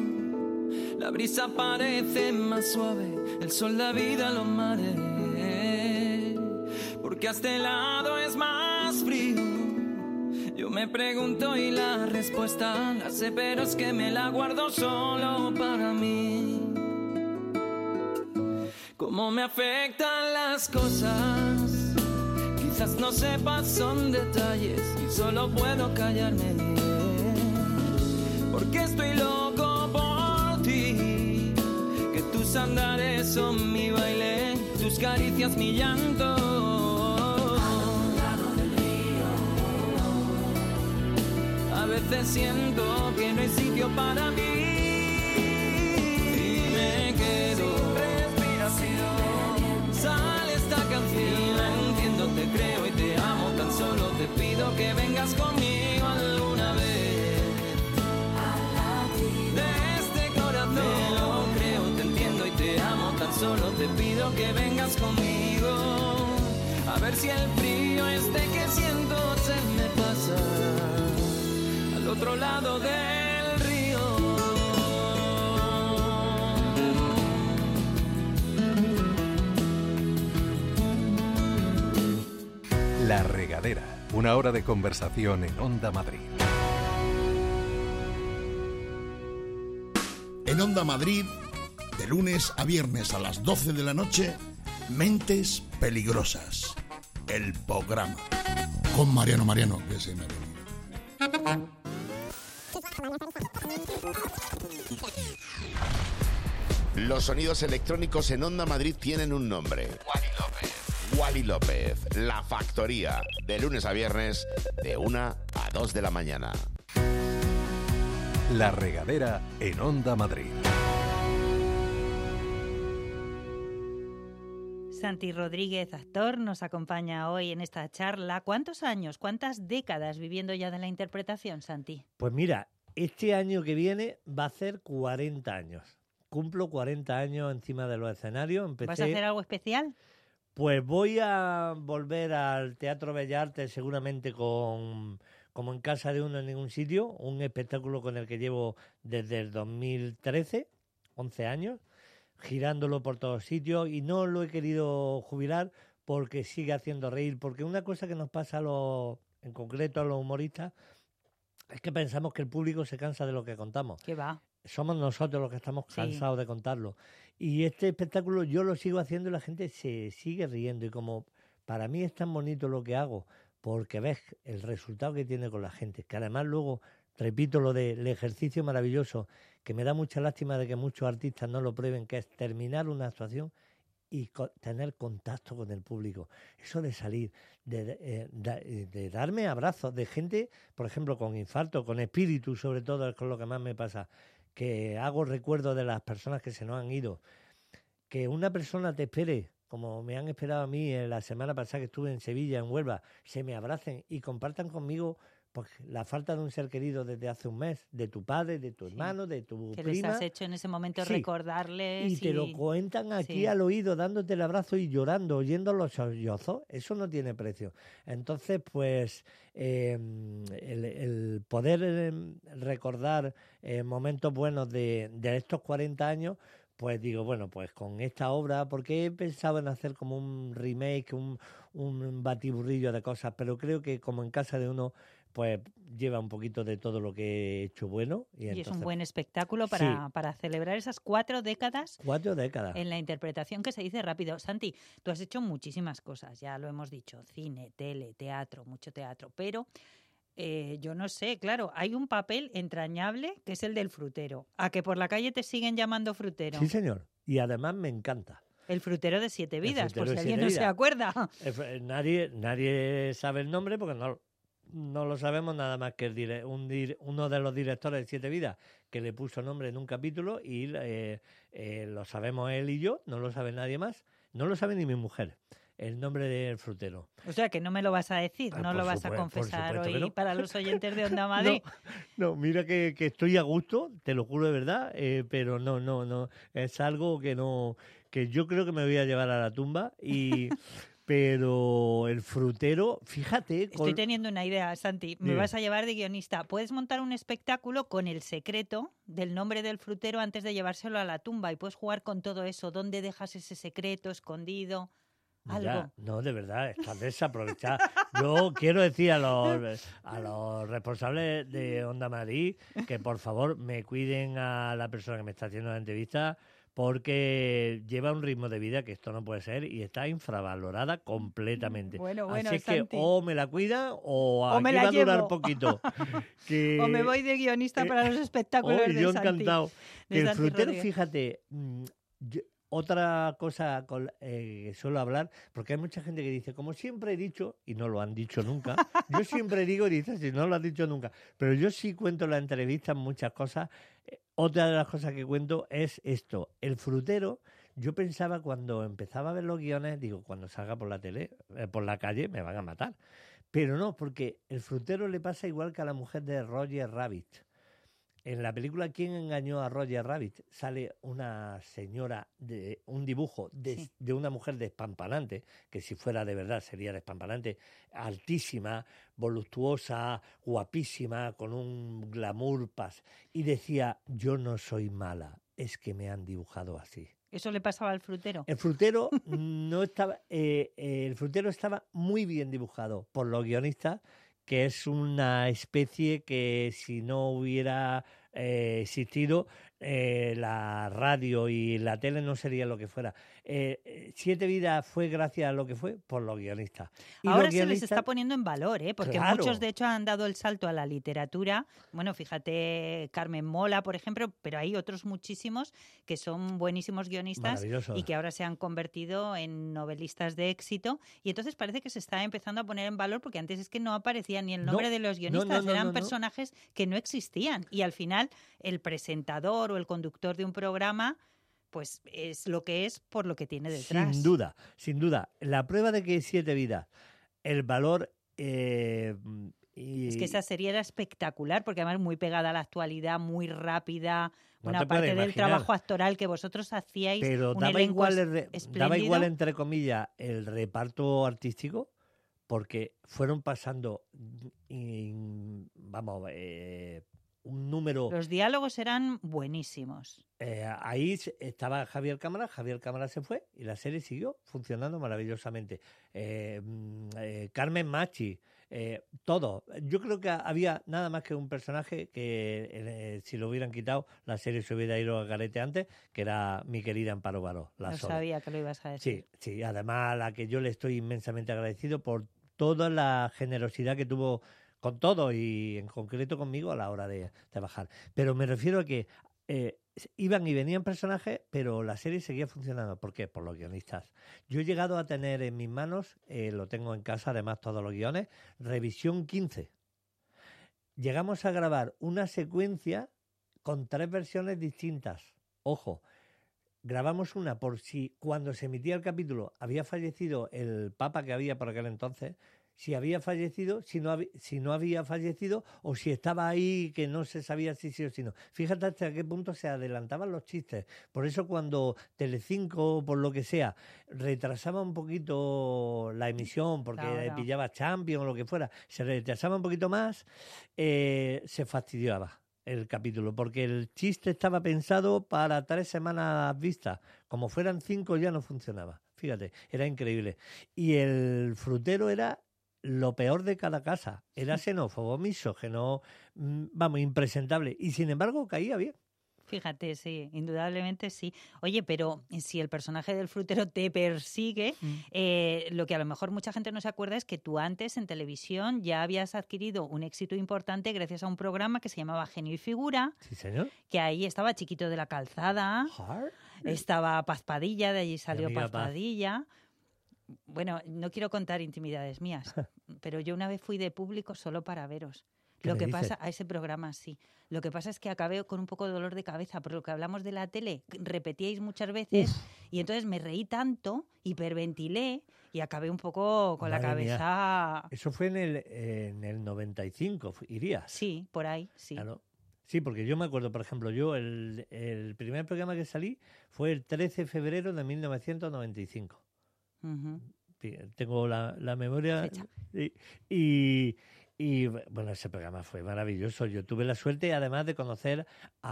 la brisa parece más suave, el sol da vida a los mares, porque a este lado es más frío. Yo me pregunto y la respuesta la sé, pero es que me la guardo solo para mí. Cómo me afectan las cosas, quizás no sepas, son detalles y solo puedo callarme, porque estoy loco por ti, que tus andares son mi baile, tus caricias mi llanto. A veces siento que no hay sitio para mí y me quedo sin respiración. Sale esta canción, la entiendo, te creo y te amo. Tan solo te pido que vengas conmigo alguna vez. De este corazón me lo creo, te entiendo y te amo. Tan solo te pido que vengas conmigo. A ver si el frío este que siento se me pasa. Al otro lado del río. La Regadera, una hora de conversación en Onda Madrid. En Onda Madrid, de lunes a viernes a las doce de la noche, Mentes Peligrosas, el programa. Con Mariano Mariano, que se me ha venido. Los sonidos electrónicos en Onda Madrid tienen un nombre. Wally López. Wally López, La Factoría, de lunes a viernes, de una a dos de la mañana. La Regadera en Onda Madrid. Santi Rodríguez, actor, nos acompaña hoy en esta charla. ¿Cuántos años, cuántas décadas viviendo ya de la interpretación, Santi? Pues mira, este año que viene va a ser cuarenta años. Cumplo cuarenta años encima de los escenarios. Empecé... ¿Vas a hacer algo especial? Pues voy a volver al Teatro Bellas Artes seguramente con, como en casa de uno en ningún sitio, un espectáculo con el que llevo desde el dos mil trece, once años, girándolo por todos sitios, y no lo he querido jubilar porque sigue haciendo reír, porque una cosa que nos pasa a los, en concreto a los humoristas, es que pensamos que el público se cansa de lo que contamos. ¿Qué va? Somos nosotros los que estamos cansados sí. de contarlo. Y este espectáculo yo lo sigo haciendo y la gente se sigue riendo. Y como para mí es tan bonito lo que hago, porque ves el resultado que tiene con la gente, que además luego, repito lo del ejercicio maravilloso, que me da mucha lástima de que muchos artistas no lo prueben, que es terminar una actuación y co- tener contacto con el público. Eso de salir, de, de, de, de darme abrazos de gente, por ejemplo, con infarto, con espíritu, sobre todo, es con lo que más me pasa, que hago recuerdo de las personas que se nos han ido. Que una persona te espere, como me han esperado a mí en la semana pasada que estuve en Sevilla, en Huelva, se me abracen y compartan conmigo pues, la falta de un ser querido desde hace un mes, de tu padre, de tu Sí. hermano, de tu Que prima. les has hecho en ese momento Sí. recordarles. Y te lo cuentan aquí sí. al oído, dándote el abrazo y llorando, oyendo los sollozos. Eso no tiene precio. Entonces, pues, eh, el, el poder eh, recordar eh, momentos buenos de, de estos cuarenta años, pues digo, bueno, pues con esta obra, porque he pensado en hacer como un remake, un, un batiburrillo de cosas, pero creo que como en casa de uno, pues lleva un poquito de todo lo que he hecho bueno. Y, Y entonces, es un buen espectáculo para, Sí. para celebrar esas cuatro décadas Cuatro décadas. en la interpretación, que se dice rápido. Santi, tú has hecho muchísimas cosas, ya lo hemos dicho, cine, tele, teatro, mucho teatro, pero eh, yo no sé, claro, hay un papel entrañable que es el del frutero. ¿A que por la calle te siguen llamando frutero? Sí, señor. Y además me encanta. El frutero de Siete Vidas, por frutero si de alguien Siete no se Vidas. acuerda. Eh, fr- Nadie, nadie sabe el nombre porque no, no lo sabemos nada más que el dire- un dir- uno de los directores de Siete Vidas que le puso nombre en un capítulo y eh, eh, lo sabemos él y yo, no lo sabe nadie más, no lo sabe ni mi mujer, el nombre del frutero. O sea, que no me lo vas a decir, Ah, no por lo vas a supue- por confesar supuesto que hoy no. para los oyentes de Onda Madrid. No, no, mira que, que estoy a gusto, te lo juro de verdad, eh, pero no, no, no, es algo que no, que yo creo que me voy a llevar a la tumba y... Pero el frutero, fíjate... Estoy con- teniendo una idea, Santi. Me Dime. vas a llevar de guionista. Puedes montar un espectáculo con el secreto del nombre del frutero antes de llevárselo a la tumba y puedes jugar con todo eso. ¿Dónde dejas ese secreto escondido? Mira, Algo. no, de verdad, estás desaprovechada. Yo quiero decir a los, a los responsables de Onda Madrid que por favor me cuiden a la persona que me está haciendo la entrevista, porque lleva un ritmo de vida que esto no puede ser y está infravalorada completamente. Bueno, bueno, Así es que Santi. o me la cuidan o, O me aquí la va a durar llevo. poquito. Que, O me voy de guionista eh, para los espectáculos oh, de yo Santi. encantado. de Que el Santi frutero, Rodríguez. fíjate, mm, yo- otra cosa con, eh, que suelo hablar, porque hay mucha gente que dice, como siempre he dicho, y no lo han dicho nunca, yo siempre digo y dices, si no lo has dicho nunca, pero yo sí cuento en la entrevista muchas cosas. Eh, Otra de las cosas que cuento es esto, el frutero. Yo pensaba cuando empezaba a ver los guiones, digo, cuando salga por la tele, eh, por la calle, me van a matar. Pero no, porque el frutero le pasa igual que a la mujer de Roger Rabbit. En la película ¿Quién engañó a Roger Rabbit? Sale una señora, de un dibujo de, Sí. de una mujer despampanante, que si fuera de verdad sería despampanante, altísima, voluptuosa, guapísima, con un glamour pas. Y decía, yo no soy mala, es que me han dibujado así. Eso le pasaba al frutero. El frutero no estaba, eh, eh, el frutero estaba muy bien dibujado por los guionistas, que es una especie que si no hubiera eh, existido, eh, la radio y la tele no sería lo que fuera. Eh, Siete Vidas fue gracias a lo que fue por los guionistas. Y Ahora los se les guionistas, está poniendo en valor, ¿eh? Porque Claro. muchos de hecho han dado el salto a la literatura. Bueno, fíjate, Carmen Mola, por ejemplo, pero hay otros muchísimos que son buenísimos guionistas Maravilloso. y que ahora se han convertido en novelistas de éxito. Y entonces parece que se está empezando a poner en valor porque antes es que no aparecía ni el nombre No, de los no, guionistas, no, no, eran no, no. personajes que no existían. Y al final el presentador o el conductor de un programa pues es lo que es por lo que tiene detrás. Sin duda, sin duda. La prueba de que Siete Vidas, el valor... Eh, y, Es que esa serie era espectacular, porque además muy pegada a la actualidad, muy rápida, No una te parte puedes del imaginar. trabajo actoral que vosotros hacíais, Pero un daba elenco igual, es- el re- daba espléndido. igual, entre comillas, el reparto artístico, porque fueron pasando, y, vamos, eh, un número... Los diálogos eran buenísimos. Eh, ahí se- estaba Javier Cámara, Javier Cámara se fue y la serie siguió funcionando maravillosamente. Eh, mm, eh, Carmen Machi, eh, todo. Yo creo que había nada más que un personaje que eh, si lo hubieran quitado, la serie se hubiera ido a garete antes, que era mi querida Amparo Baró, la No Sole. sabía que lo ibas a decir. Sí, sí, además a la que yo le estoy inmensamente agradecido por toda la generosidad que tuvo con todo y en concreto conmigo a la hora de trabajar. Pero me refiero a que eh, iban y venían personajes, pero la serie seguía funcionando. ¿Por qué? Por los guionistas. Yo he llegado a tener en mis manos, eh, lo tengo en casa, además todos los guiones, Revisión quince. Llegamos a grabar una secuencia con tres versiones distintas. Ojo, grabamos una por si cuando se emitía el capítulo había fallecido el papa que había por aquel entonces, si había fallecido, si no, había, si no había fallecido o si estaba ahí que no se sabía si sí o si no. Fíjate hasta qué punto se adelantaban los chistes. Por eso cuando Telecinco, por lo que sea, retrasaba un poquito la emisión porque Claro. pillaba Champions o lo que fuera, se retrasaba un poquito más, eh, se fastidiaba el capítulo, porque el chiste estaba pensado para tres semanas vistas. Como fueran cinco ya no funcionaba. Fíjate, era increíble. Y el frutero era lo peor de cada casa. Era xenófobo, misógeno, mm, vamos, impresentable. Y sin embargo caía bien. Fíjate, sí, indudablemente sí. Oye, pero si el personaje del frutero te persigue, Mm. eh, lo que a lo mejor mucha gente no se acuerda es que tú antes en televisión ya habías adquirido un éxito importante gracias a un programa que se llamaba Genio y Figura, Sí, señor. que ahí estaba Chiquito de la Calzada, Hard. estaba Paz Padilla, de allí salió amiga Paz Paz. Padilla. Bueno, no quiero contar intimidades mías, pero yo una vez fui de público solo para veros. ¿Qué Lo me que dices? pasa a ese programa, sí. Lo que pasa es que acabé con un poco de dolor de cabeza, por lo que hablamos de la tele, repetíais muchas veces y entonces me reí tanto, hiperventilé y acabé un poco con la Madre mía. cabeza... Eso fue en el, en el noventa y cinco, fu- irías. Sí, por ahí, sí. Claro. Sí, porque yo me acuerdo, por ejemplo, yo el, el primer programa que salí fue el trece de febrero de mil novecientos noventa y cinco. Ujú. Sí, tengo la, la memoria. Fecha. Y, y, y, bueno, ese programa fue maravilloso. Yo tuve la suerte, además, de conocer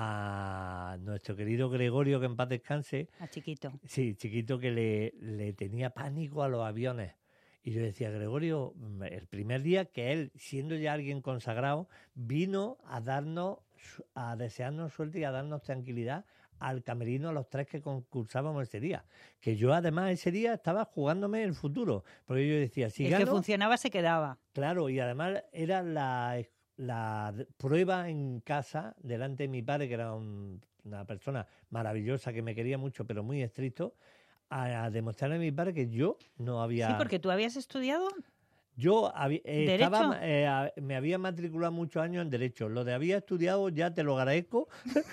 a nuestro querido Gregorio, que en paz descanse. A Chiquito. Sí, chiquito, que le, le tenía pánico a los aviones. Y yo decía, Gregorio, el primer día que él, siendo ya alguien consagrado, vino a darnos, su- a desearnos suerte y a darnos tranquilidad al camerino a los tres que concursábamos ese día. Que yo además ese día estaba jugándome el futuro. Porque yo decía, si El que gano, funcionaba se quedaba. claro, y además era la, la d- prueba en casa delante de mi padre, que era un- una persona maravillosa que me quería mucho, pero muy estricto, a, a demostrarle a mi padre que yo no había... Sí, porque tú habías estudiado. Yo había, eh, ¿Derecho? estaba, eh, a- me había matriculado muchos años en Derecho. Lo de había estudiado ya te lo agradezco,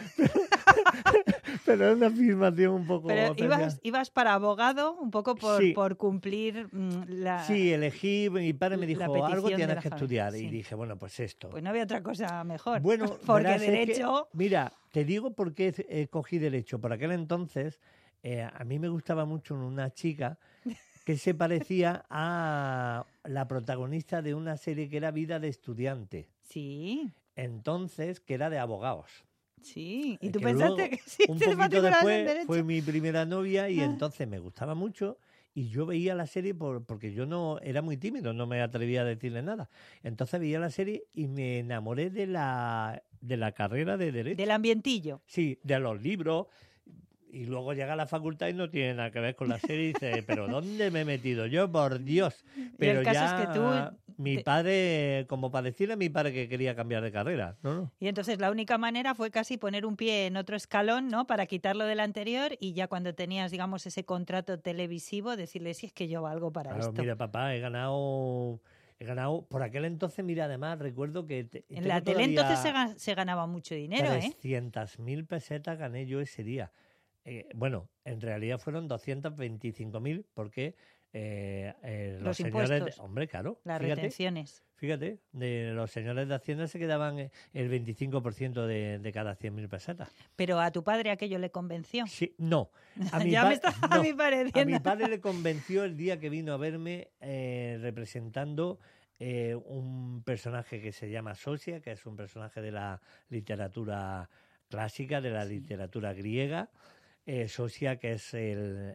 pero es una afirmación un poco... Pero especial. ibas, ibas para abogado un poco por, Sí. por cumplir mm, la... Sí, elegí, mi padre me la dijo, petición algo de tienes la que familia, estudiar. sí. Y dije, bueno, pues esto. Pues no había otra cosa mejor. Bueno, porque verás, es que, derecho... mira, te digo por qué eh, cogí Derecho. Por aquel entonces, eh, a mí me gustaba mucho una chica que se parecía a la protagonista de una serie que era Vida de Estudiante. Sí, Entonces, que era de abogados. sí. ¿Y Eh, tú que pensaste luego, que sí un te poquito matriculabas en después derecho? fue mi primera novia y Ah. entonces me gustaba mucho y yo veía la serie por, porque yo no era muy tímido, no me atrevía a decirle nada. Entonces veía la serie y me enamoré de la de la carrera de Derecho. Del ambientillo. Sí, de los libros. Y luego llega a la facultad y no tiene nada que ver con la serie y dice, ¿pero dónde me he metido yo? Por Dios. Pero el caso ya es que tú... mi padre, como para decirle a mi padre que quería cambiar de carrera, ¿no? no. Y entonces la única manera fue casi poner un pie en otro escalón, ¿no? Para quitarlo del anterior y ya cuando tenías, digamos, ese contrato televisivo, decirle, si es que yo valgo para Claro, esto. mira, papá, he ganado... He ganado, por aquel entonces, mira, además recuerdo que... Te, en la tele entonces se, ga- se ganaba mucho dinero, ¿eh? trescientas mil pesetas gané yo ese día. Eh, bueno, en realidad fueron doscientas veinticinco mil porque eh, eh, los, los señores... impuestos. De, hombre, claro. Las fíjate, retenciones. Fíjate, de los señores de Hacienda se quedaban el veinticinco por ciento de, de cada cien mil pesetas. Pero a tu padre aquello le convenció. Sí, no. A mi ya pa- me está no, a mi pareciendo. A mi padre le convenció el día que vino a verme eh, representando eh, un personaje que se llama Sosia, que es un personaje de la literatura clásica, de la sí. literatura griega. Eh, Sosia, que es el,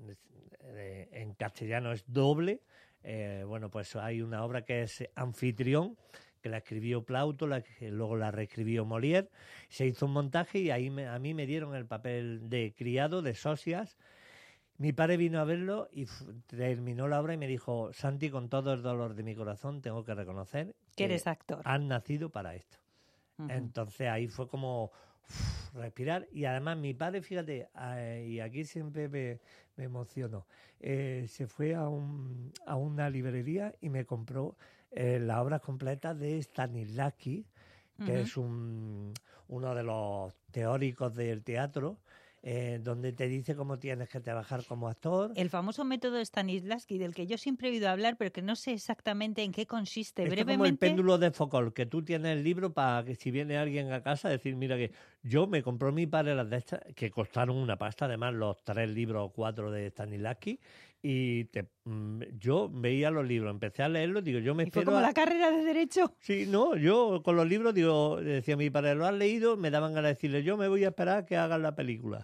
eh, en castellano es doble. Eh, bueno, pues hay una obra que es Anfitrión, que la escribió Plauto, la, luego la reescribió Molière. Se hizo un montaje y ahí me, a mí me dieron el papel de criado de Sosias. Mi padre vino a verlo y f- terminó la obra y me dijo, Santi, con todo el dolor de mi corazón, tengo que reconocer que, que eres actor. Has nacido para esto. Uh-huh. Entonces ahí fue como... respirar. Y además mi padre, fíjate, eh, y aquí siempre me, me emociono, eh, se fue a, un, a una librería y me compró eh, las obras completas de Stanislavski, que uh-huh. es un, uno de los teóricos del teatro, eh, donde te dice cómo tienes que trabajar como actor. El famoso método Stanislavski, del que yo siempre he oído hablar, pero que no sé exactamente en qué consiste. Esto brevemente. Como el péndulo de Foucault, que tú tienes el libro para que si viene alguien a casa decir, mira que yo me compró mi padre las de estas, que costaron una pasta, además los tres libros o cuatro de Stanislavski, y te, mmm, yo veía los libros, empecé a leerlos, digo, yo me ¿Y espero... fue como a... la carrera de Derecho? Sí, no, yo con los libros, digo, decía mi padre, ¿lo has leído? Me daban ganas de decirle, yo me voy a esperar a que hagan la película.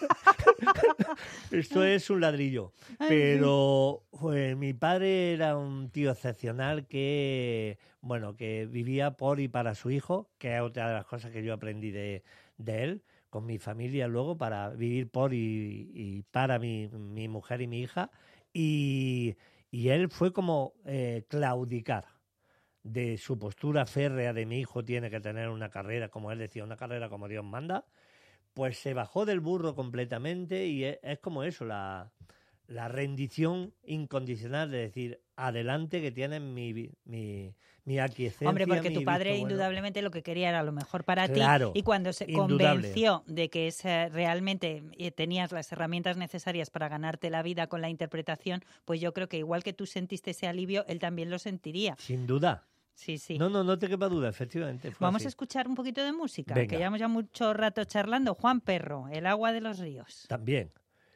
Esto es un ladrillo. Pero pues, mi padre era un tío excepcional que, bueno, que vivía por y para su hijo, que es otra de las cosas que yo aprendí de, de él, con mi familia luego, para vivir por y, y para mi, mi mujer y mi hija. Y, y él fue como eh, claudicar de su postura férrea de mi hijo tiene que tener una carrera, como él decía, una carrera como Dios manda. Pues se bajó del burro completamente y es, es como eso, la, la rendición incondicional de decir, adelante que tienes mi, mi, mi aquiescencia. Hombre, porque tu padre bueno. indudablemente lo que quería era lo mejor para claro, ti y cuando se indudable. convenció de que es, realmente tenías las herramientas necesarias para ganarte la vida con la interpretación, pues yo creo que igual que tú sentiste ese alivio, él también lo sentiría. Sin duda. Sí, sí. No, no, no te quepa duda, efectivamente. Vamos así. a escuchar un poquito de música, Venga. que llevamos ya mucho rato charlando. Juan Perro, El agua de los ríos. También.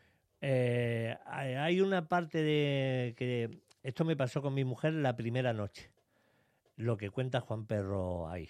Eh, hay una parte de que esto me pasó con mi mujer la primera noche, lo que cuenta Juan Perro ahí.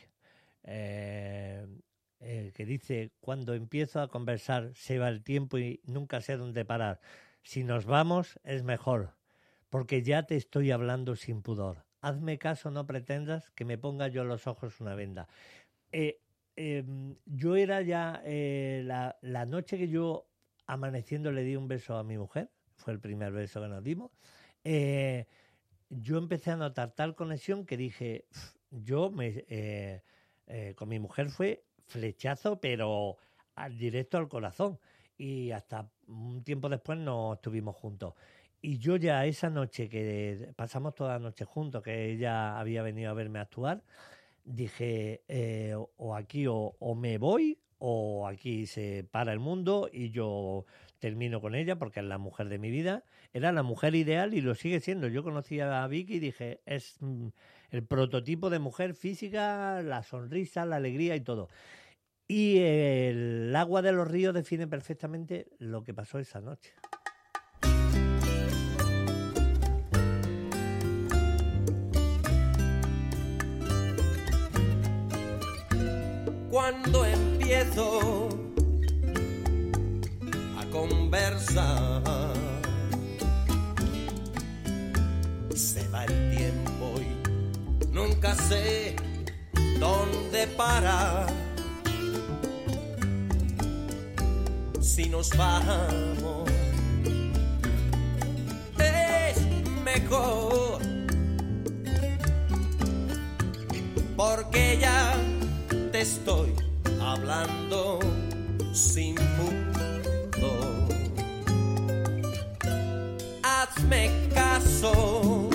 Eh, eh, que dice, cuando empiezo a conversar se va el tiempo y nunca sé dónde parar. Si nos vamos es mejor, porque ya te estoy hablando sin pudor. Hazme caso, no pretendas que me ponga yo en los ojos una venda. Eh, eh, yo era ya, eh, la, la noche que yo amaneciendo le di un beso a mi mujer, fue el primer beso que nos dimos, eh, yo empecé a notar tal conexión que dije, yo me, eh, eh, con mi mujer fue flechazo, pero al, directo al corazón. Y hasta un tiempo después no estuvimos juntos. Y yo ya esa noche que pasamos toda la noche juntos, que ella había venido a verme actuar, dije, eh, o aquí o, o me voy o aquí se para el mundo y yo termino con ella porque es la mujer de mi vida. Era la mujer ideal y lo sigue siendo. Yo conocí a Vicky y dije, es mm, el prototipo de mujer física, la sonrisa, la alegría y todo. Y el agua de los ríos define perfectamente lo que pasó esa noche. Cuando empiezo a conversar, se va el tiempo y nunca sé dónde depara si nos vamos. Es mejor porque ya te estoy hablando sin punto. Hazme caso,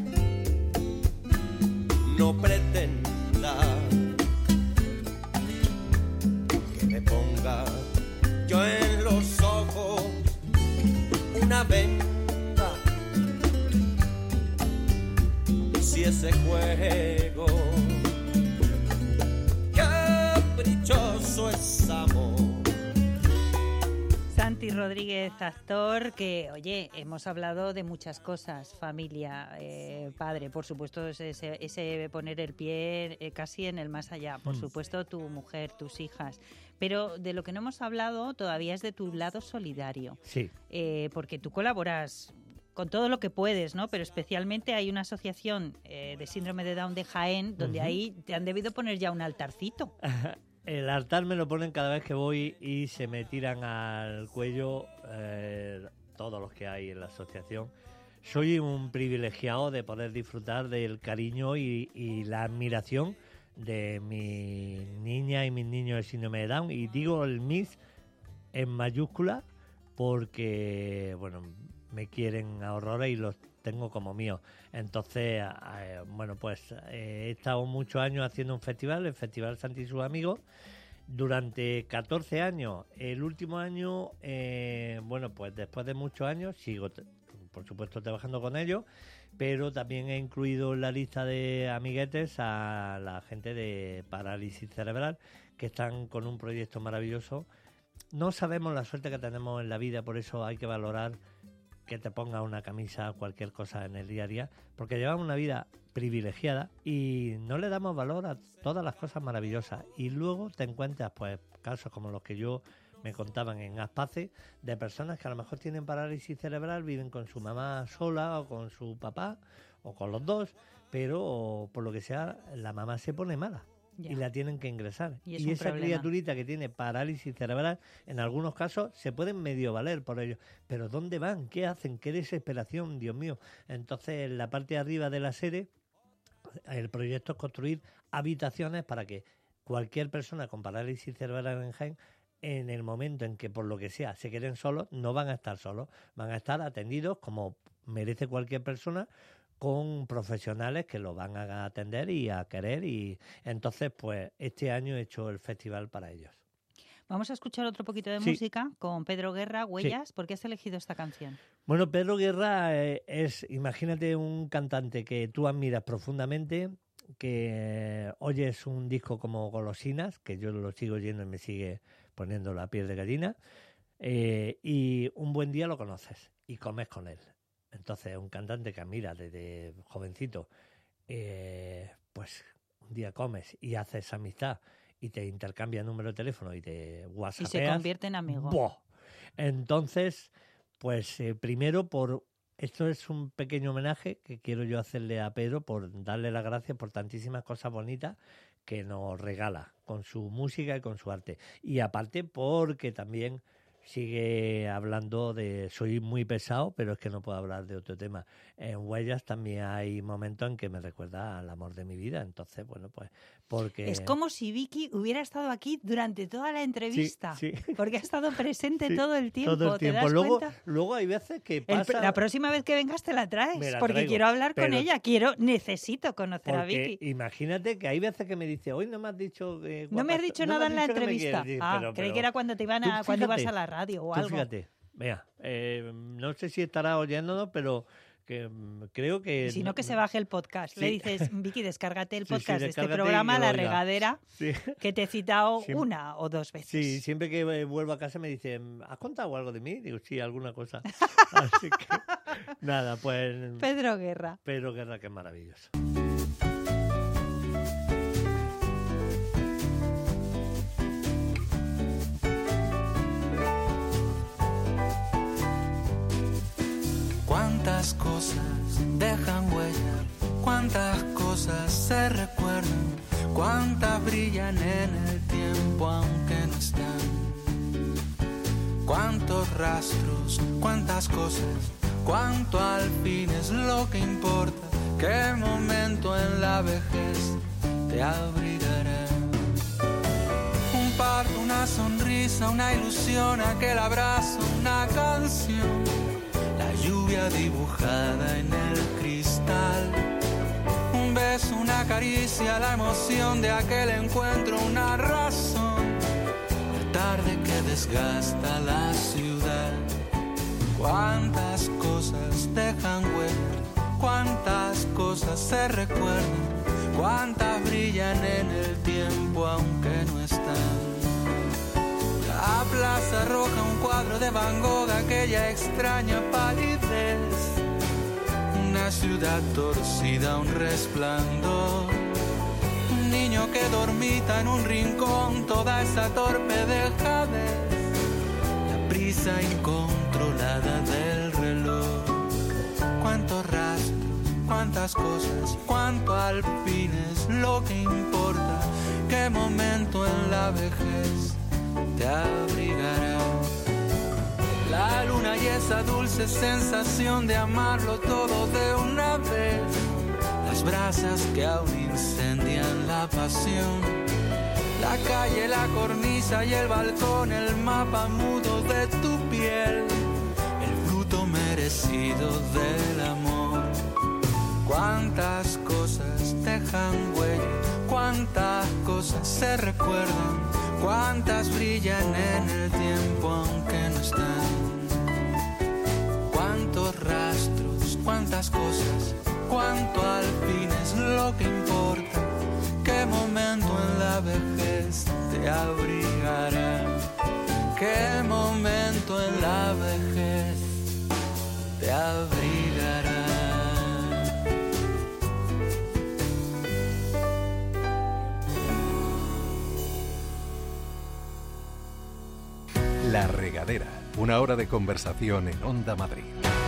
no pretendas que me ponga yo en los ojos una venda. Si ese juego caprichoso es amor. Santi Rodríguez, actor, que, oye, hemos hablado de muchas cosas, familia, eh, padre, por supuesto, ese, ese poner el pie eh, casi en el más allá, por mm. supuesto, tu mujer, tus hijas, pero de lo que no hemos hablado todavía es de tu lado solidario. Sí. Eh, porque tú colaboras con todo lo que puedes, ¿no? Pero especialmente hay una asociación eh, de síndrome de Down de Jaén, donde uh-huh. ahí te han debido poner ya un altarcito. El altar me lo ponen cada vez que voy y se me tiran al cuello eh, todos los que hay en la asociación. Soy un privilegiado de poder disfrutar del cariño y, y la admiración de mi niña y mis niños de síndrome de Down. Y digo el mis en mayúscula porque, bueno, me quieren a horrores y los tengo como míos. Entonces, eh, bueno, pues eh, he estado muchos años haciendo un festival, el Festival Santi y sus amigos, durante catorce años. El último año, eh, bueno, pues después de muchos años, sigo, t- por supuesto, trabajando con ellos, pero también he incluido en la lista de amiguetes a la gente de parálisis cerebral, que están con un proyecto maravilloso. No sabemos la suerte que tenemos en la vida, por eso hay que valorar que te ponga una camisa, cualquier cosa en el día a día, porque llevamos una vida privilegiada y no le damos valor a todas las cosas maravillosas. Y luego te encuentras pues casos como los que yo me contaban en Aspace, de personas que a lo mejor tienen parálisis cerebral, viven con su mamá sola o con su papá o con los dos, pero por lo que sea la mamá se pone mala. Ya. Y la tienen que ingresar. Y, y esa problema. Criaturita que tiene parálisis cerebral, en algunos casos se pueden medio valer por ello. Pero ¿dónde van? ¿Qué hacen? ¡Qué desesperación, Dios mío! Entonces, en la parte de arriba de la sede, el proyecto es construir habitaciones para que cualquier persona con parálisis cerebral en Jaén, en el momento en que, por lo que sea, se queden solos, no van a estar solos. Van a estar atendidos como merece cualquier persona, con profesionales que lo van a atender y a querer, y entonces pues este año he hecho el festival para ellos. Vamos a escuchar otro poquito de sí. música con Pedro Guerra, Huellas. Sí. ¿Por qué has elegido esta canción? Bueno, Pedro Guerra eh, es, imagínate, un cantante que tú admiras profundamente, que eh, oyes un disco como Golosinas, que yo lo sigo oyendo y me sigue poniendo la piel de gallina, eh, y un buen día lo conoces y comes con él. Entonces, un cantante que admira desde jovencito, eh, pues un día comes y haces amistad y te intercambia número de teléfono y te whatsappeas. Y se convierte en amigo. ¡Buah! Entonces, pues eh, primero, por esto es un pequeño homenaje que quiero yo hacerle a Pedro por darle las gracias por tantísimas cosas bonitas que nos regala con su música y con su arte. Y aparte porque también sigue hablando de... Soy muy pesado, pero es que no puedo hablar de otro tema. En Huellas también hay momentos en que me recuerda al amor de mi vida. Entonces, bueno, pues porque... Es como si Vicky hubiera estado aquí durante toda la entrevista. Sí, sí. Porque ha estado presente sí, todo el tiempo. Todo el tiempo. ¿Te das luego, cuenta? luego hay veces que pasa... El, la próxima vez que vengas te la traes. Me la porque traigo, quiero hablar pero... con ella. Quiero, necesito conocer a Vicky. Imagínate que hay veces que me dice, hoy no me has dicho... Eh, no me has dicho no nada en la entrevista. Decir, ah, pero, creí pero, que era cuando te iban a, fíjate, cuando ibas a la radio o algo. Fíjate, vea, eh, no sé si estará oyéndonos, pero que creo que... Y si no, que se baje el podcast. Sí. Le dices, Vicky, descárgate el podcast sí, sí, de este programa, La oiga. Regadera, sí. que te he citado siempre, una o dos veces. Sí, siempre que vuelvo a casa me dicen, ¿has contado algo de mí? Digo, sí, alguna cosa. Así que, nada, pues... Pedro Guerra. Pedro Guerra, que es maravilloso. Cuántas cosas dejan huella, cuántas cosas cosas se recuerdan, cuántas brillan en el tiempo aunque no están. Cuántos rastros, cuántas cosas, cuánto al fin es lo que importa. Qué momento en la vejez te abrigará. Un parto, una sonrisa, una ilusión, aquel abrazo, una canción, la lluvia dibujada en el cristal. Un beso, una caricia, la emoción de aquel encuentro, una razón. La tarde que desgasta la ciudad. Cuántas cosas dejan huella, cuántas cosas se recuerdan, cuántas brillan en el tiempo aunque no están. La plaza roja, un cuadro de Van Gogh, aquella extraña palidez. Una ciudad torcida, un resplandor. Un niño que dormita en un rincón, toda esa torpe dejadez. La prisa incontrolada del reloj. Cuántos rastros, cuántas cosas, cuánto al fin es lo que importa. Qué momento en la vejez te abrigará. La luna y esa dulce sensación de amarlo todo de una vez. Las brasas que aún incendian la pasión. La calle, la cornisa y el balcón, el mapa mudo de tu piel. El fruto merecido del amor. Cuántas cosas dejan huella, cuántas cosas se recuerdan, cuántas brillan en el tiempo aunque no están. Cuántos rastros, cuántas cosas, cuánto al fin es lo que importa. Qué momento en la vejez te abrigará. Qué momento en la vejez te abrigará. La Regadera, una hora de conversación en Onda Madrid.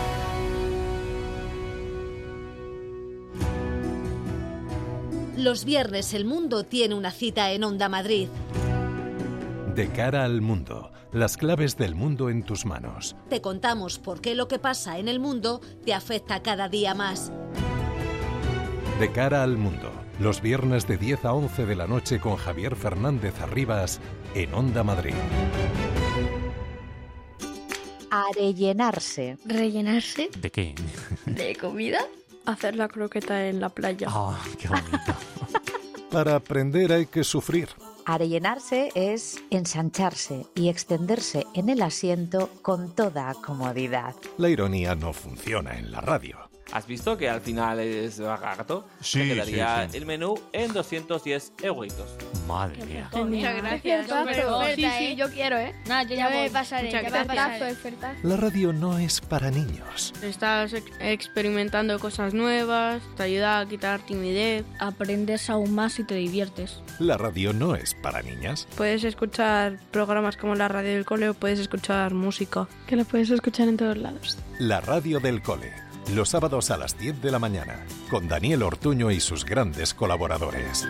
Los viernes el mundo tiene una cita en Onda Madrid. De cara al mundo, las claves del mundo en tus manos. Te contamos por qué lo que pasa en el mundo te afecta cada día más. De cara al mundo, los viernes de diez a once de la noche con Javier Fernández Arribas en Onda Madrid. Arellenarse. ¿Rellenarse? ¿De qué? ¿De comida? Hacer la croqueta en la playa. ¡Ah, oh, qué bonito! Para aprender hay que sufrir. Arellenarse es ensancharse y extenderse en el asiento con toda comodidad. La ironía no funciona en la radio. ¿Has visto que al final es barato? Sí, Te quedaría sí, sí. el menú en doscientos diez euritos. Madre mía. Muchas gracias. Pero oferta, sí, sí, ¿eh? yo quiero, ¿eh? No, yo ya, Ya me voy. pasaré. Muchas ya me gracias. pasaré. Ofertazo. La radio no es para niños. Estás ex- experimentando cosas nuevas, te ayuda a quitar timidez. Aprendes aún más y te diviertes. La radio no es para niñas. Puedes escuchar programas como la radio del cole o puedes escuchar música. Que la puedes escuchar en todos lados. La radio del cole. Los sábados a las diez de la mañana, con Daniel Ortuño y sus grandes colaboradores.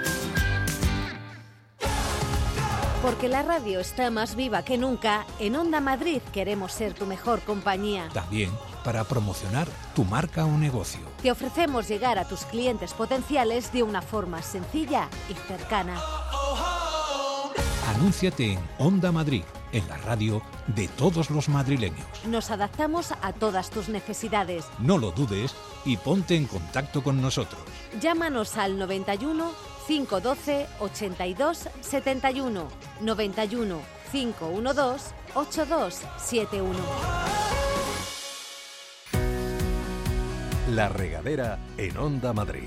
Porque la radio está más viva que nunca, en Onda Madrid queremos ser tu mejor compañía. También para promocionar tu marca o negocio. Te ofrecemos llegar a tus clientes potenciales de una forma sencilla y cercana. Anúnciate en Onda Madrid, en la radio de todos los madrileños. Nos adaptamos a todas tus necesidades. No lo dudes y ponte en contacto con nosotros. Llámanos al noventa y uno, cinco doce, ochenta y dos, setenta y uno, noventa y uno, cinco doce, ochenta y dos setenta y uno. La Regadera en Onda Madrid.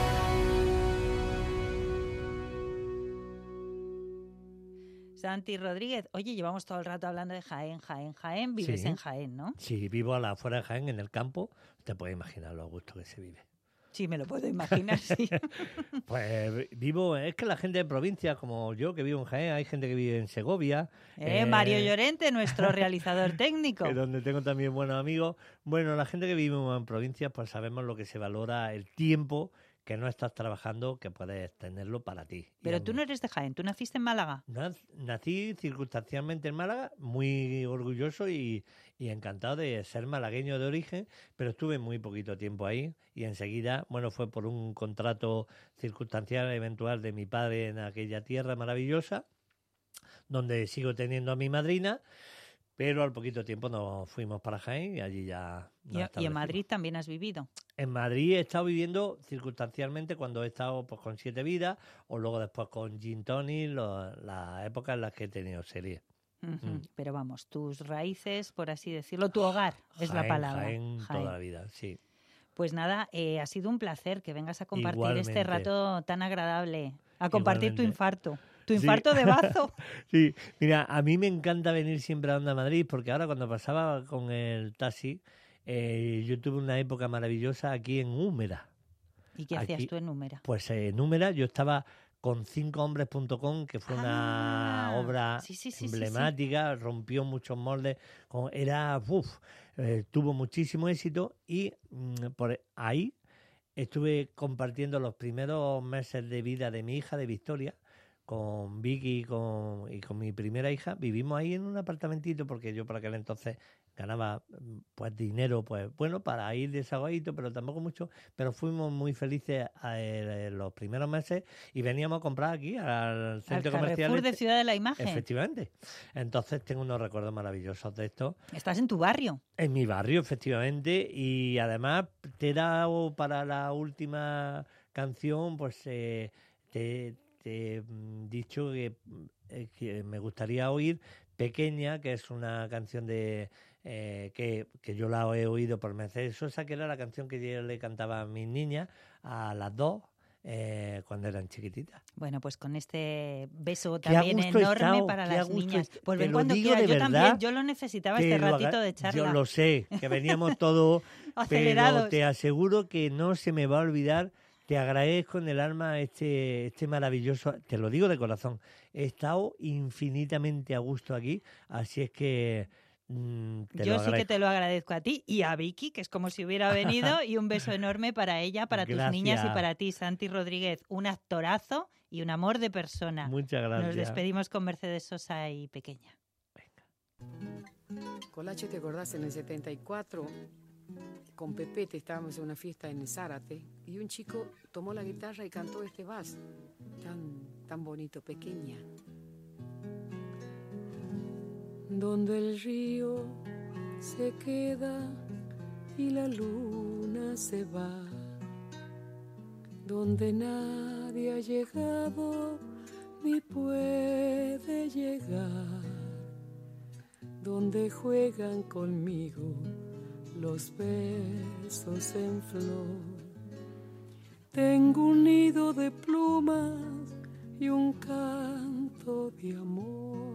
Santi Rodríguez, oye, llevamos todo el rato hablando de Jaén, Jaén, Jaén. Vives Sí. en Jaén, ¿no? Sí, vivo a la afuera de Jaén, en el campo. Te puedes imaginar lo a gusto que se vive. Sí, me lo puedo imaginar, sí. Pues vivo, es que la gente de provincia, como yo, que vivo en Jaén, hay gente que vive en Segovia. Eh, Mario Llorente, nuestro realizador técnico. Que donde tengo también buenos amigos. Bueno, la gente que vive en provincias, pues sabemos lo que se valora, el tiempo que no estás trabajando, que puedes tenerlo para ti. Pero tú no eres de Jaén, ¿tú naciste en Málaga? Nací circunstancialmente en Málaga, muy orgulloso y, y encantado de ser malagueño de origen, pero estuve muy poquito tiempo ahí y enseguida, bueno, fue por un contrato circunstancial eventual de mi padre en aquella tierra maravillosa, donde sigo teniendo a mi madrina. Pero al poquito tiempo nos fuimos para Jaén y allí ya nos ¿Y, ¿Y en establecimos. Madrid también has vivido? En Madrid he estado viviendo circunstancialmente cuando he estado pues, con Siete Vidas o luego después con Gin Tonic, lo- las épocas en las que he tenido series. Ujú. Mm. Pero vamos, tus raíces, por así decirlo, tu hogar es la Jaén, palabra. Jaén, Jaén. toda la vida, sí. Pues nada, eh, ha sido un placer que vengas a compartir este Igualmente. rato tan agradable, a compartir tu Igualmente. infarto, tu Sí. infarto de bazo. Sí, mira, a mí me encanta venir siempre a Onda Madrid porque ahora cuando pasaba con el taxi, eh, yo tuve una época maravillosa aquí en Úmera. ¿Y qué hacías Aquí- tú en Númera? Pues eh, en Úmera yo estaba con cinco hombres punto com, que fue una Ah, obra sí, sí, sí, sí, emblemática, rompió muchos moldes, con- era, uf, eh, tuvo muchísimo éxito y mm, por ahí estuve compartiendo los primeros meses de vida de mi hija, de Victoria, con Vicky y con, y con mi primera hija. Vivimos ahí en un apartamentito porque yo por aquel entonces ganaba mm, pues dinero, pues bueno, para ir desahogadito, pero tampoco mucho, pero fuimos muy felices a- eh, en los primeros meses y veníamos a comprar aquí al centro Al comercial. Carrefour de este. Ciudad de la Imagen. Efectivamente. Entonces tengo unos recuerdos maravillosos de esto. Estás en tu barrio. En mi barrio, efectivamente, y además te he dado para la última canción, pues eh, te, te he mm, dicho que, eh, que me gustaría oír Pequeña, que es una canción de eh, que, que yo la he oído por Mercedes Sosa, que era la canción que yo le cantaba a mis niñas, a las dos, eh, cuando eran chiquititas. Bueno, pues con este beso Qué a también gusto he enorme estado, para qué a las gusto niñas. he- Pues te ven lo cuando digo quieras. de Yo también, verdad, yo lo necesitaba Te este lo ratito aga- de charla. Yo lo sé, que veníamos todos, pero Acelerados. te aseguro que no se me va a olvidar. Te agradezco en el alma este, este maravilloso, te lo digo de corazón, he estado infinitamente a gusto aquí, así es que mm, te Yo lo sí que agradezco. te lo agradezco a ti y a Vicky, que es como si hubiera venido, y un beso enorme para ella, para tus niñas y Gracias. para ti, Santi Rodríguez. Un actorazo y un amor de persona. Muchas Nos gracias. despedimos con Mercedes Sosa y Pequeña. Colache, ¿te acordás? En el setenta y cuatro, con Pepete estábamos en una fiesta en Zárate y un chico tomó la guitarra y cantó este vals tan, tan bonito, Pequeña. Donde el río se queda y la luna se va, donde nadie ha llegado ni puede llegar, donde juegan conmigo los besos en flor. Tengo un nido de plumas y un canto de amor.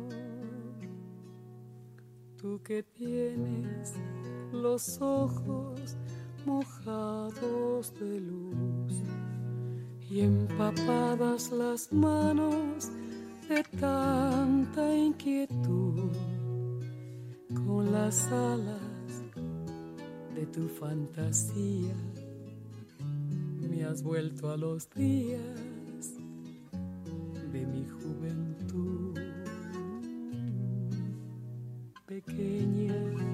Tú que tienes los ojos mojados de luz y empapadas las manos de tanta inquietud, con las alas de tu fantasía me has vuelto a los días de mi juventud. Pequeña,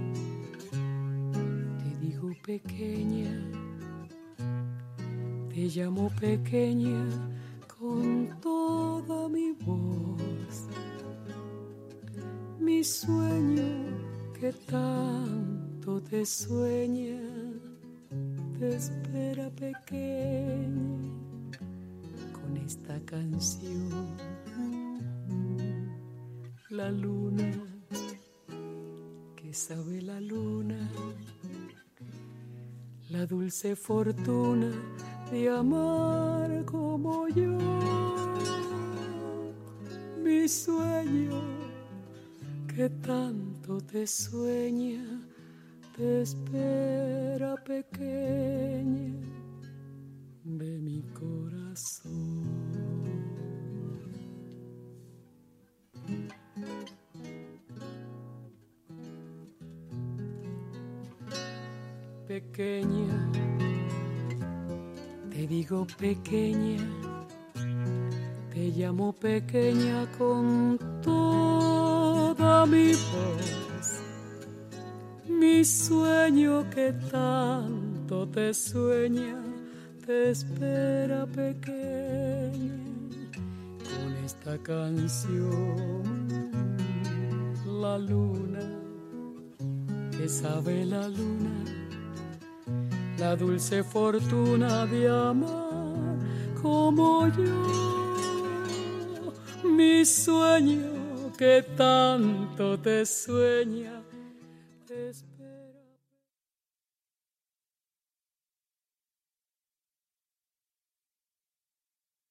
te digo pequeña, te llamo pequeña con toda mi voz. Mi sueño que tanto te sueña, te espera pequeña con esta canción. La luna, que sabe la luna, la dulce fortuna de amar como yo. Mi sueño que tanto te sueña, te espera pequeña de mi corazón. Pequeña, te Te digo pequeña, te llamo pequeña con toda mi voz. Mi sueño que tanto te sueña, te espera pequeña. Con esta canción, la luna, que sabe la luna, la dulce fortuna de amar como yo. Mi sueño que tanto te sueña, te espera.